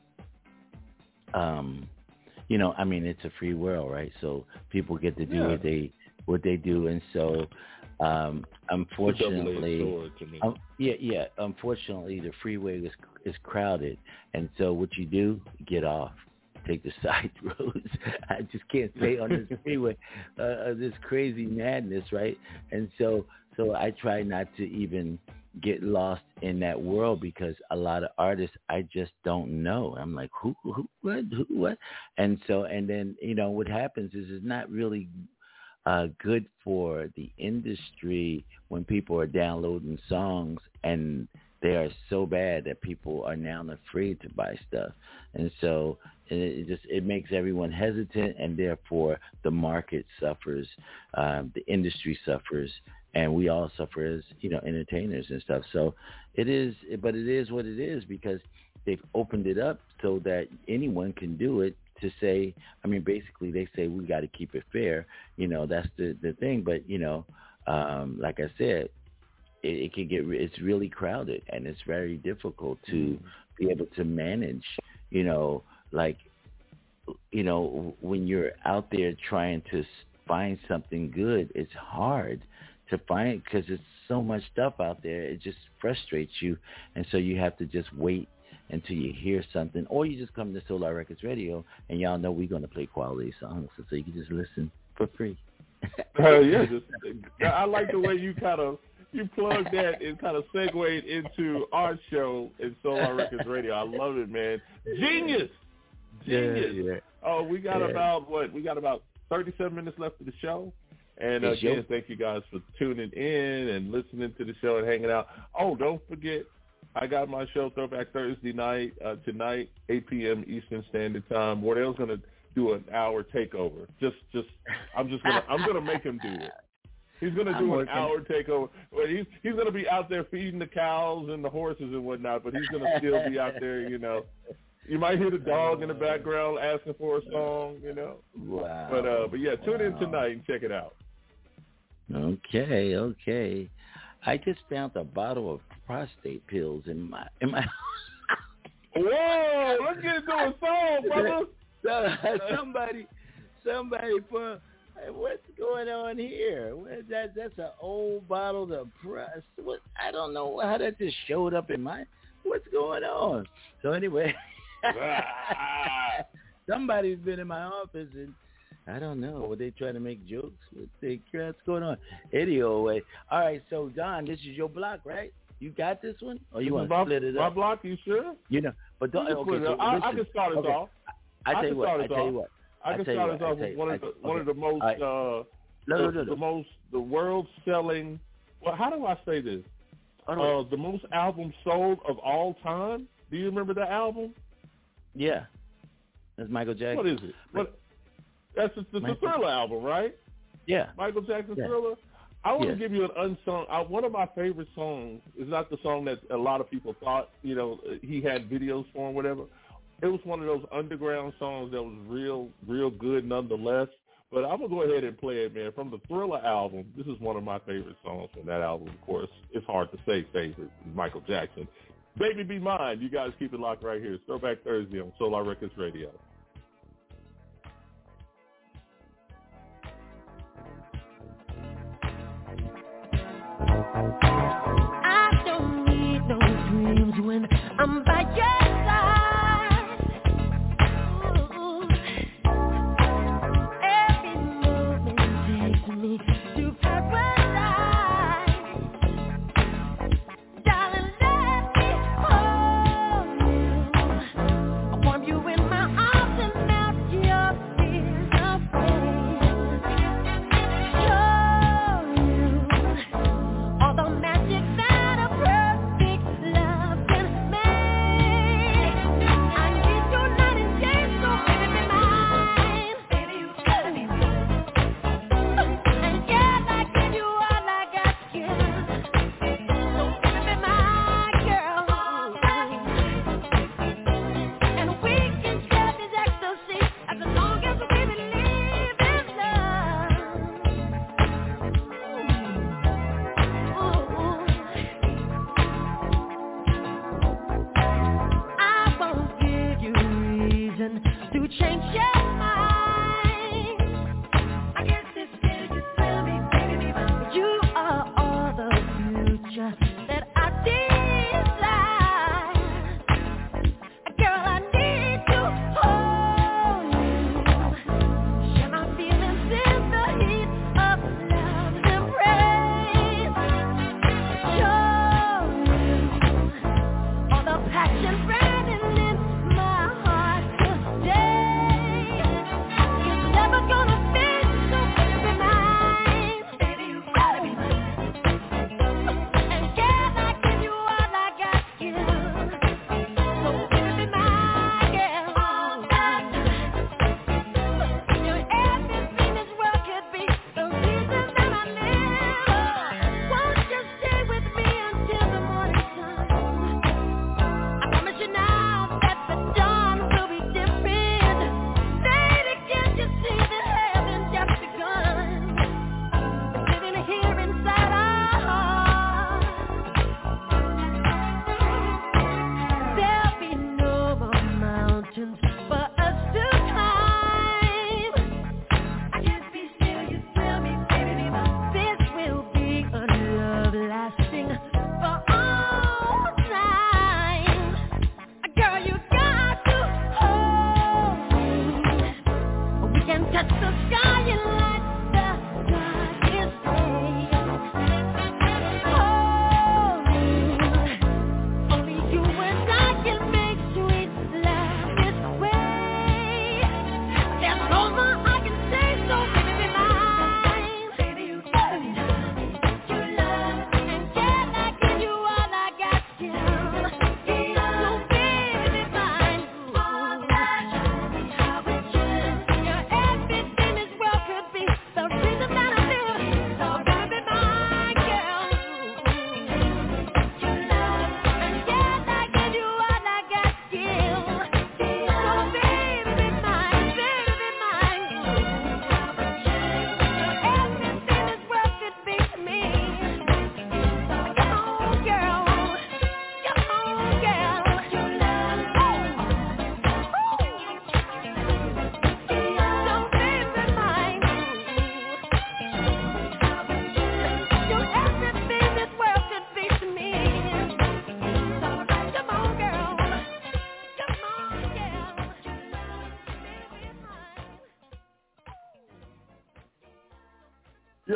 it's a free world, right? So people get to do what they do, and so unfortunately, unfortunately, the freeway is crowded, and so what you do, get off. Take the side roads. I just can't stay on this freeway, this crazy madness, right? And so I try not to even get lost in that world because a lot of artists I just don't know. I'm like, who, what? And then what happens is it's not really good for the industry when people are downloading songs and they are so bad that people are now afraid to buy stuff. And so it makes everyone hesitant, and therefore the market suffers, the industry suffers, and we all suffer as, entertainers and stuff. So it is what it is, because they've opened it up so that anyone can do it. To say, basically they say we got to keep it fair, that's the thing. But, like I said, it can it's really crowded, and it's very difficult to be able to manage, when you're out there trying to find something good, it's hard to find because there's so much stuff out there. It just frustrates you. And so you have to just wait until you hear something, or you just come to Solar Records Radio, and y'all know we're going to play quality songs, so you can just listen for free. I like the way you plugged that and kind of segued into our show in Solar Records Radio. I love it, man. Genius. Yeah. Oh, we got about 37 minutes left of the show. And again, thank you guys for tuning in and listening to the show and hanging out. Oh, don't forget, I got my show Throwback Thursday night tonight, 8 p.m. Eastern Standard Time. Wardell's gonna do an hour takeover. I'm gonna make him do it. He's gonna do an hour takeover. Well, he's gonna be out there feeding the cows and the horses and whatnot, but he's gonna still be out there. You might hear the dog in the background asking for a song. Wow. But yeah, tune in tonight and check it out. Okay. I just found a bottle of prostate pills in my Whoa! Let's get into a song, brother. Somebody put. What's going on here? That's an old bottle of What? I don't know how that just showed up in my. What's going on? So anyway, somebody's been in my office and. I don't know. Were they trying to make jokes? What's going on? Anyway, all right. So Don, this is your block, right? You got this one, or you want to split it up? My block, you sure? But don't. Okay, so I can start us off. I tell you what. I can start us off with one of the most the world selling. Well, how do I say this? The most albums sold of all time. Do you remember that album? Yeah, that's Michael Jackson. What is it? That's the Thriller album, right? Yeah. Michael Jackson Thriller. I want to give you an unsung. One of my favorite songs is not the song that a lot of people thought, he had videos for and whatever. It was one of those underground songs that was real, real good nonetheless. But I'm going to go ahead and play it, man. From the Thriller album, this is one of my favorite songs from that album, of course. It's hard to say favorite, Michael Jackson. Baby Be Mine. You guys keep it locked right here. It's Throwback Thursday on Solar Records Radio. I don't need no dreams when I'm by your side. Ooh. Every moment takes me to paradise. Darling, let me hold you. I warm you in my arms and melt your fears away. All the magic that a perfect love can make.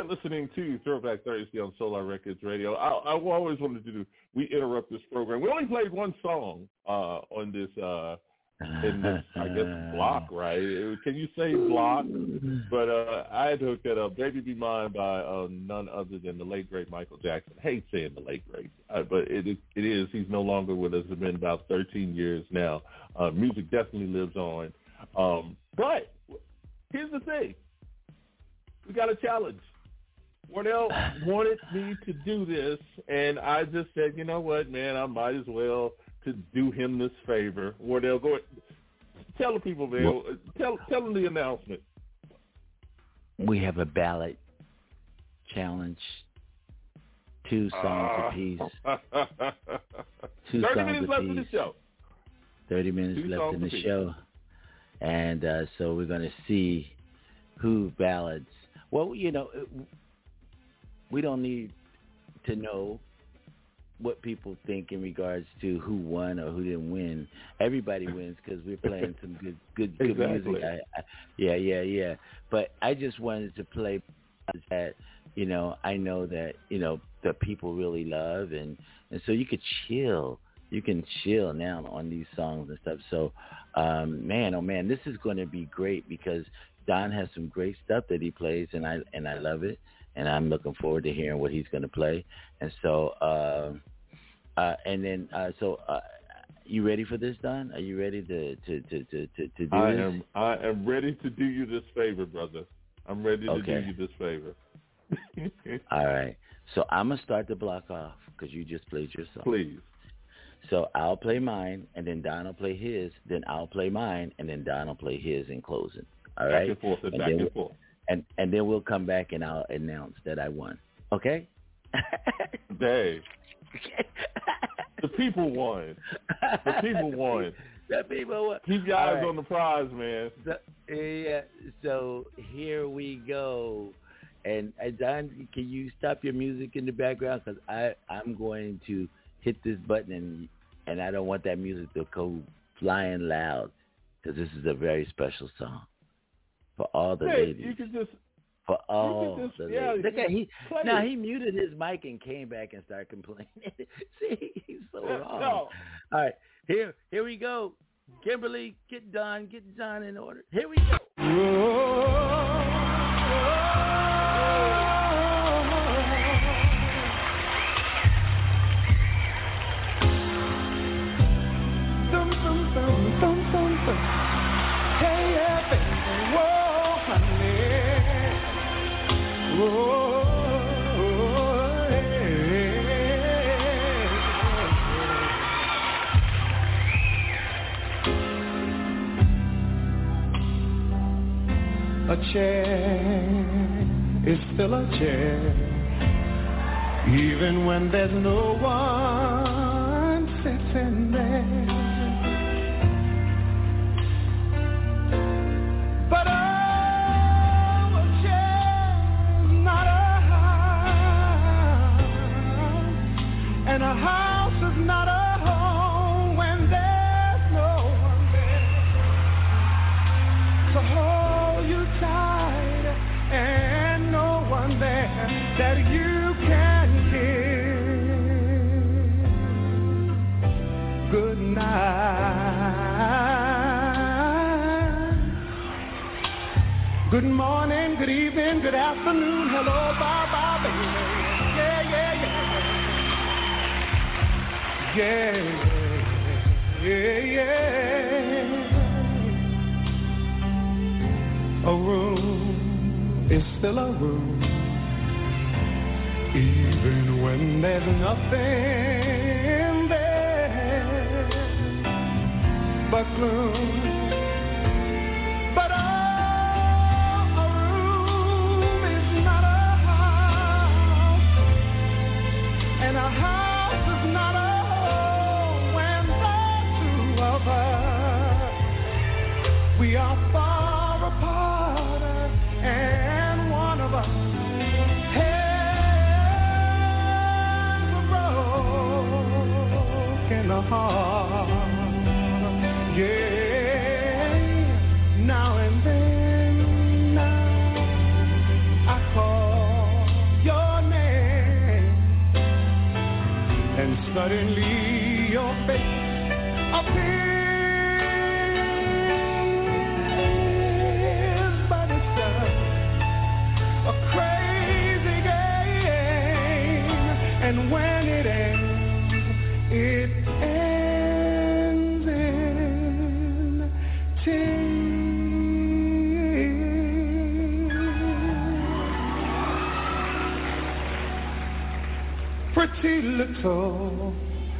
You're listening to Throwback Thursday on Solar Records Radio. I always wanted to do. We interrupt this program. We only played one song on this. In this, I guess, block, right? Can you say block? But I had to hook that up. Baby Be Mine by none other than the late, great Michael Jackson. I hate saying the late, great, but it is. He's no longer with us. It's been about 13 years now. Music definitely lives on. But here's the thing. We got a challenge. Wardell wanted me to do this, and I just said, you know what, man, I might as well to do him this favor. Wardell, go ahead. Tell the people, man. Tell them the announcement. We have a ballot challenge. 2 songs apiece. 30 minutes left in the show. 30 minutes left in the show. And so we're going to see who ballots. Well, you know, we don't need to know what people think in regards to who won or who didn't win. Everybody wins because we're playing some good exactly. music. Yeah. But I just wanted to play that, you know, I know that, you know, that people really love, and so you could chill. You can chill now on these songs and stuff. So, man, oh man, this is going to be great because Don has some great stuff that he plays, and I love it. And I'm looking forward to hearing what he's going to play. And so, you ready for this, Don? Are you ready to do this? I am ready to do you this favor, brother. I'm ready to do you this favor. All right. So I'm going to start the block off because you just played your song. Please. So I'll play mine, and then Don will play his. Then I'll play mine, and then Don will play his in closing. All right? Back and forth. And then we'll come back and I'll announce that I won. Okay? Dave. The people won. The people won. Keep your eyes on the prize, man. So here we go. And Don, can you stop your music in the background? Because I'm going to hit this button, and I don't want that music to go flying loud because this is a very special song. For all the ladies. You can just... For all the ladies. Look at he muted his mic and came back and started complaining. See, he's so wrong. No. All right, here we go. Kimberly, get Don in order. Here we go. Dum dum dum dum dum dum. Hey, yeah, baby. Whoa, honey. Whoa, hey. A chair is still a chair, even when there's no one sitting there. But a chair's not a house, and a house is not a home when there's no one there. So hold you tight, and no one there that you can kiss good night. Good morning, good evening, good afternoon, hello, bye-bye, baby. Yeah. A room is still a room, even when there's nothing there but gloom. But a room is not a house, and a house is not a home when the two of us, we are far apart, and one of us has a broken heart. Yeah, now and then I call Suddenly your face appears, but it's just a crazy game, and when it ends in tears. Pretty little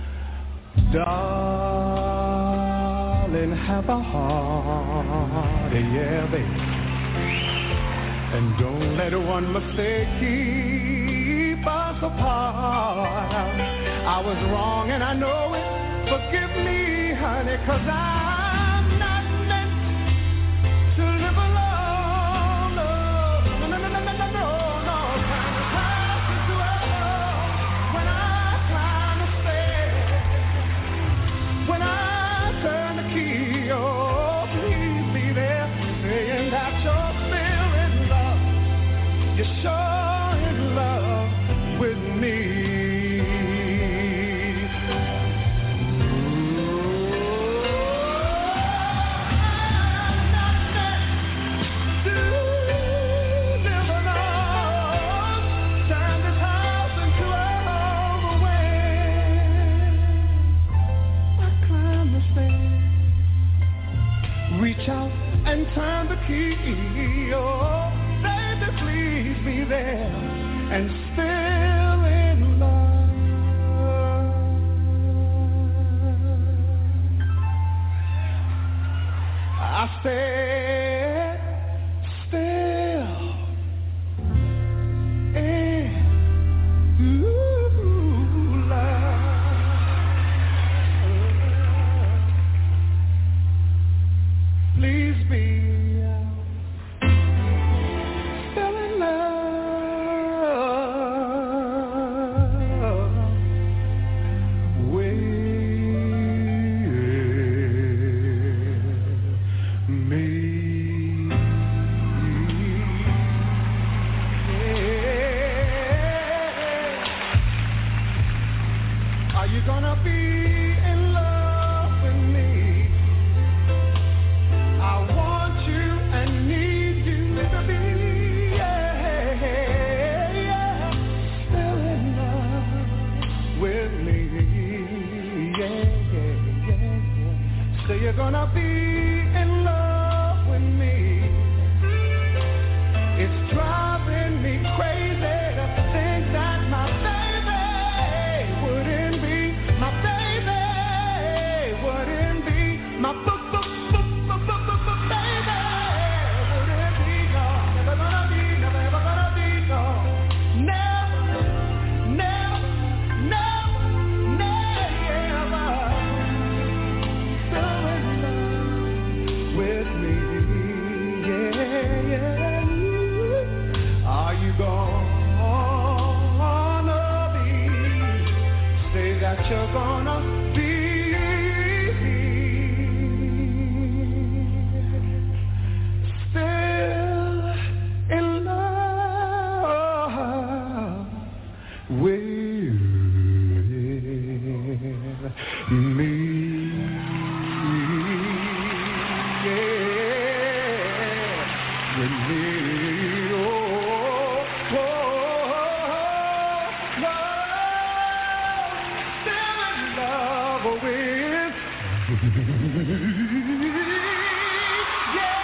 darling, have a heart, yeah, baby. And don't let one mistake keep us apart. I was wrong and I know it. Forgive me, honey, 'cause I'm not meant to live alone. No, no, no, no, no, no, no, no. Time to pass is well when I climb the stairs. When I turn the key, oh, please be there, saying that you're still in love. You're sure in love with me. Reach out and turn the key, oh, baby, please be there and still in love. I said still in love. Please be still in love with me. Yeah. Are you gonna be in love with me? I want you and need you to be, yeah, yeah, still in love with me, yeah, yeah, yeah, yeah. So you're gonna be in love with me. It's driving me crazy to think that my baby wouldn't be my baby, wouldn't be my baby, wouldn't be gone, never gonna be, never ever gonna be gone, never, never, never, never, still in love with me, yeah, yeah. Are you gonna be, say that you're gonna be still in love with me, yeah, with me, oh, oh, oh, still in love with yeah.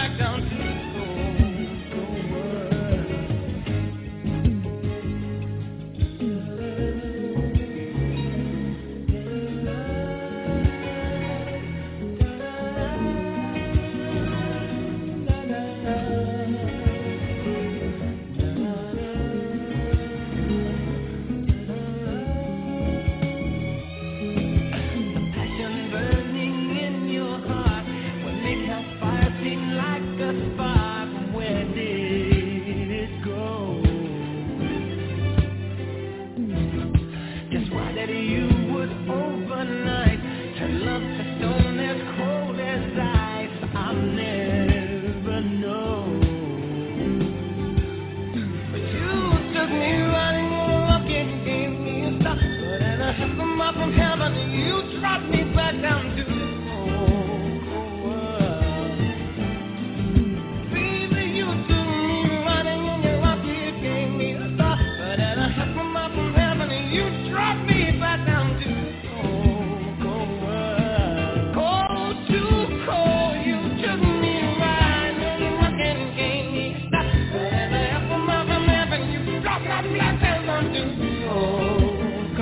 back down to the from heaven, you dropped me back down to the cold world. Baby, you took me running in your rock, you gave me a thought. But then I had come up from heaven and you dropped me back down to the cold world. Cold, too cold, you took me right in your rock and gave me a thought. But then I had come up from heaven, you dropped my black down to the cold world.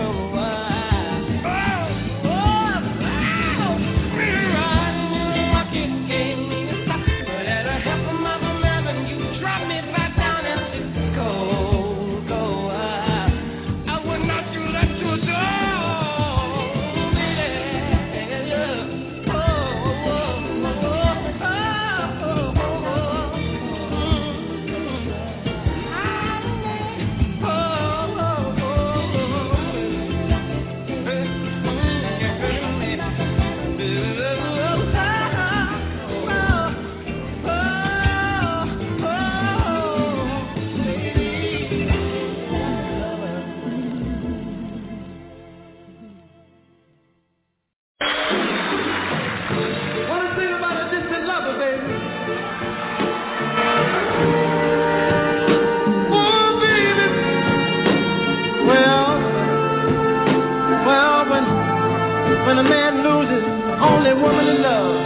When a man loses the only woman he loves,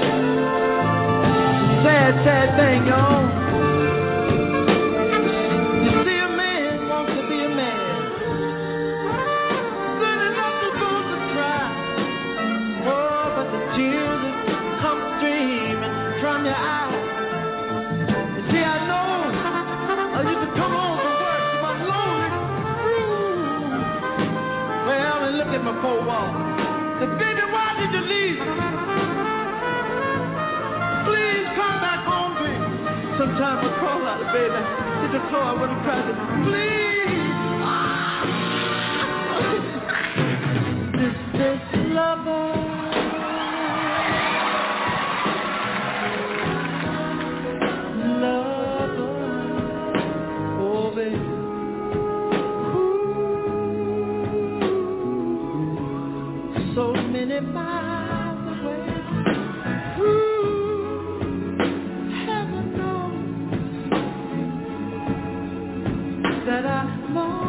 sad, sad thing, y'all. You see, a man wants to be a man, good enough to go to cry. Oh, but the tears that come streaming from your eyes. You see, I know I used to come home from work to my lonely room. Well, and look at my four walls. The baby, why did you leave? Please come back home, baby. Sometimes I crawl out of bed and hit the floor. I want to cry. Please. This lover. Oh, baby. So many miles away. Ooh, heaven knows that I long.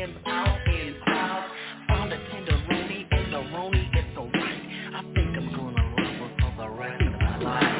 stands out in crowds. Found a tenderoni and the roni, it's so right. I think I'm gonna love her for the rest of my life.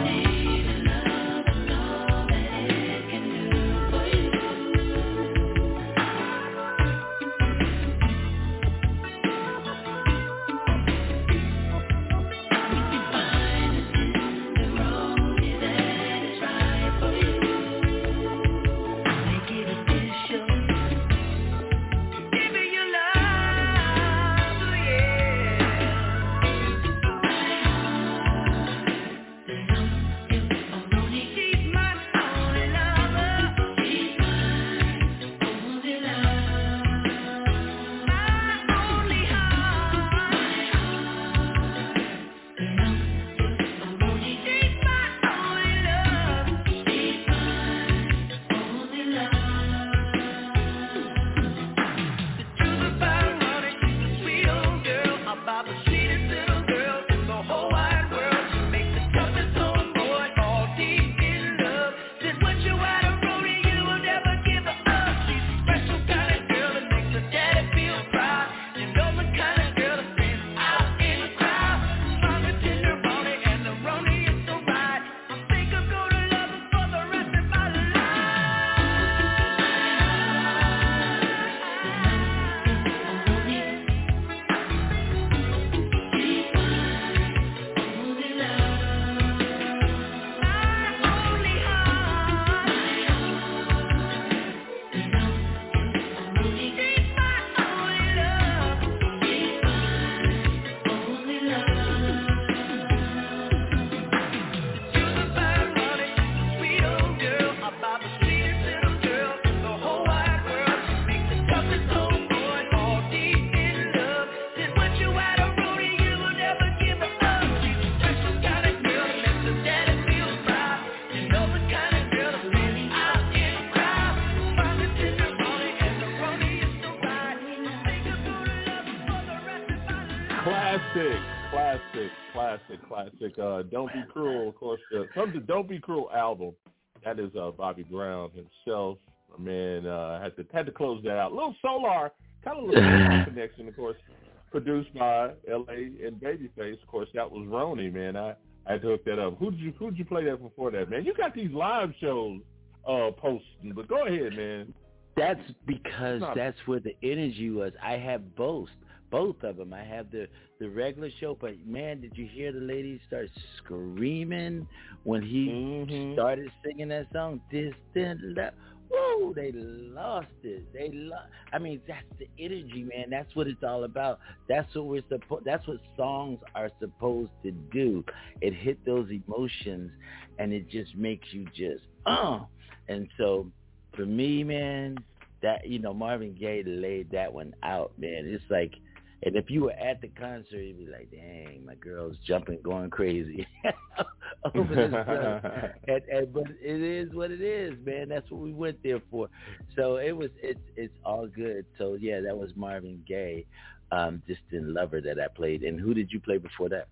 Classic. Don't Be Cruel, of course. From the Don't Be Cruel album, that is Bobby Brown himself. Man, had to close that out. Little Solar, kind of a little connection, of course, produced by L.A. and Babyface. Of course, that was Ronnie, man. I had to hook that up. Who'd you play that before that, man? You got these live shows posting, but go ahead, man. That's because that's where the energy was. I have both of them. I have the regular show, but man, did you hear the ladies start screaming when he started singing that song? Distant Love. Woo, they lost it. I mean, that's the energy, man. That's what it's all about. That's what that's what songs are supposed to do. It hit those emotions, and it just makes you just And so, for me, man, that Marvin Gaye laid that one out, man. It's like. And if you were at the concert, you'd be like, dang, my girl's jumping, going crazy over this stuff. But it is what it is, man. That's what we went there for. So it's all good. So, yeah, that was Marvin Gaye, Distant Lover that I played. And who did you play before that?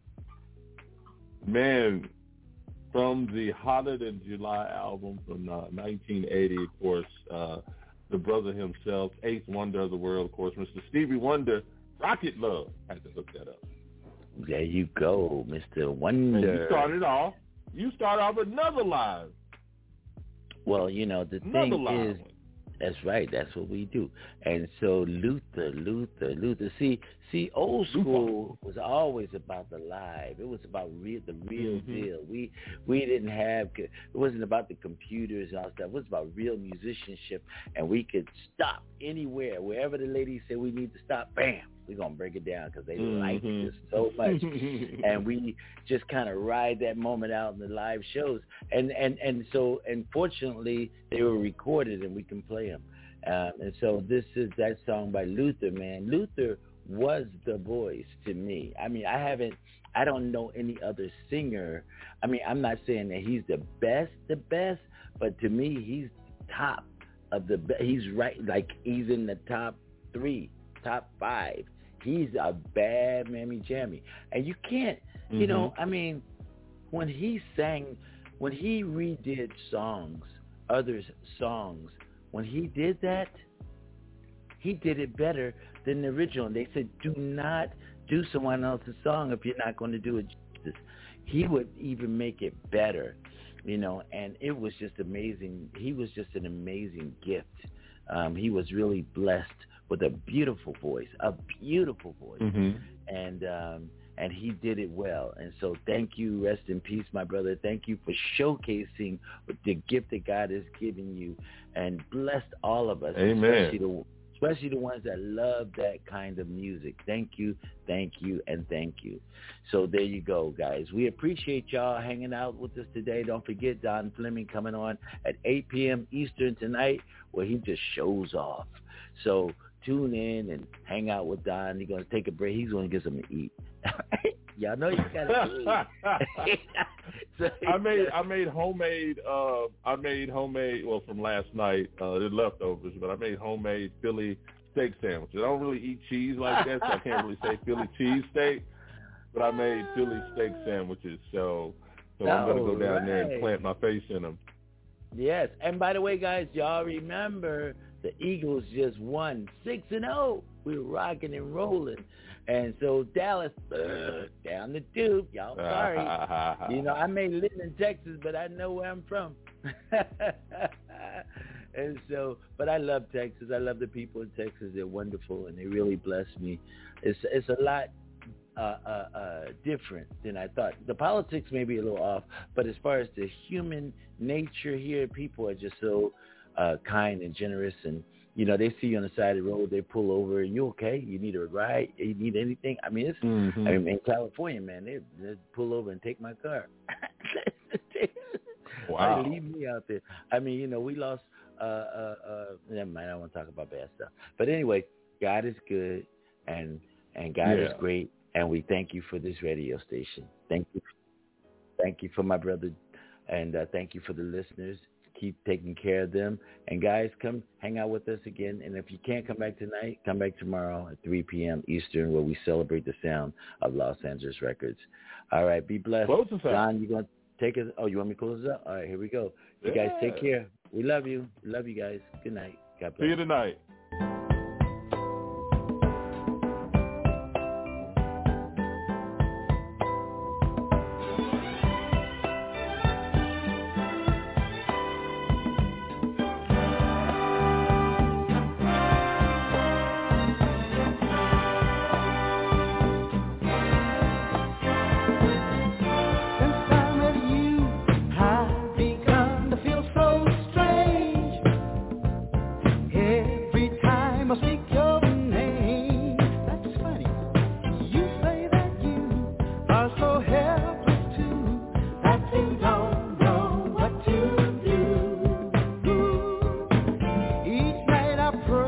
Man, from the Hotter Than July album from 1980, of course, the brother himself, eighth wonder of the world, of course, Mr. Stevie Wonder, Rocket Love. Had to hook that up. There you go, Mr. Wonder. And you started off another live. Well, the thing is, that's right. That's what we do. And so Luther. See, old school was always about the live. It was about the real deal. We didn't have. It wasn't about the computers and all that stuff. It was about real musicianship, and we could stop anywhere, wherever the ladies said we need to stop. Bam, we're gonna break it down because they like this so much, and we just kind of ride that moment out in the live shows. And so, fortunately, they were recorded and we can play them. And so this is that song by Luther, man. Luther was the voice to me. I mean, I don't know any other singer. I mean, I'm not saying that he's the best, but to me, he's top of the best. He's right, like he's in the top 3, top 5. He's a bad mammy jammy. And you can't, I mean, when he redid songs, others' songs, when he did that, he did it better than the original. And they said, do not do someone else's song if you're not going to do it justice. He would even make it better, you know, and it was just amazing. He was just an amazing gift. He was really blessed with a beautiful voice, Mm-hmm. And he did it well. And so thank you, rest in peace, my brother. Thank you for showcasing the gift that God has given you, and blessed all of us, Amen. especially the ones that love that kind of music. Thank you, and thank you. So there you go, guys. We appreciate y'all hanging out with us today. Don't forget Don Fleming coming on at 8 p.m. Eastern tonight, where he just shows off. So tune in and hang out with Don. He's going to take a break. He's going to get something to eat. Y'all know you got to eat. So, I made homemade, well, from last night, the leftovers, but I made homemade Philly steak sandwiches. I don't really eat cheese like that, so I can't really say Philly cheese steak, but I made Philly steak sandwiches, so I'm going to go down there and plant my face in them. Yes, and by the way, guys, y'all remember the Eagles just won 6-0. We're rocking and rolling. And so Dallas, down the tube. Y'all sorry. You know, I may live in Texas, but I know where I'm from. And so, but I love Texas. I love the people in Texas. They're wonderful, and they really bless me. It's a lot different than I thought. The politics may be a little off, but as far as the human nature here, people are just so kind and generous, and you know, they see you on the side of the road, they pull over, and you okay? You need a ride? You need anything? I mean, it's mm-hmm. I mean, in California, man, they pull over and take my car. Wow. They leave me out there. I mean, you know, we lost. Never mind. I don't want to talk about bad stuff. But anyway, God is good, and God is great, and we thank you for this radio station. Thank you for my brother, and thank you for the listeners. Keep taking care of them. And guys, come hang out with us again. And if you can't come back tonight, come back tomorrow at 3 p.m. Eastern, where we celebrate the sound of Los Angeles Records. All right, be blessed. Close us out. John, you going to take us? Oh, you want me to close us up? All right, here we go. You guys take care. We love you. Love you guys. Good night. God bless. See you tonight. I pray.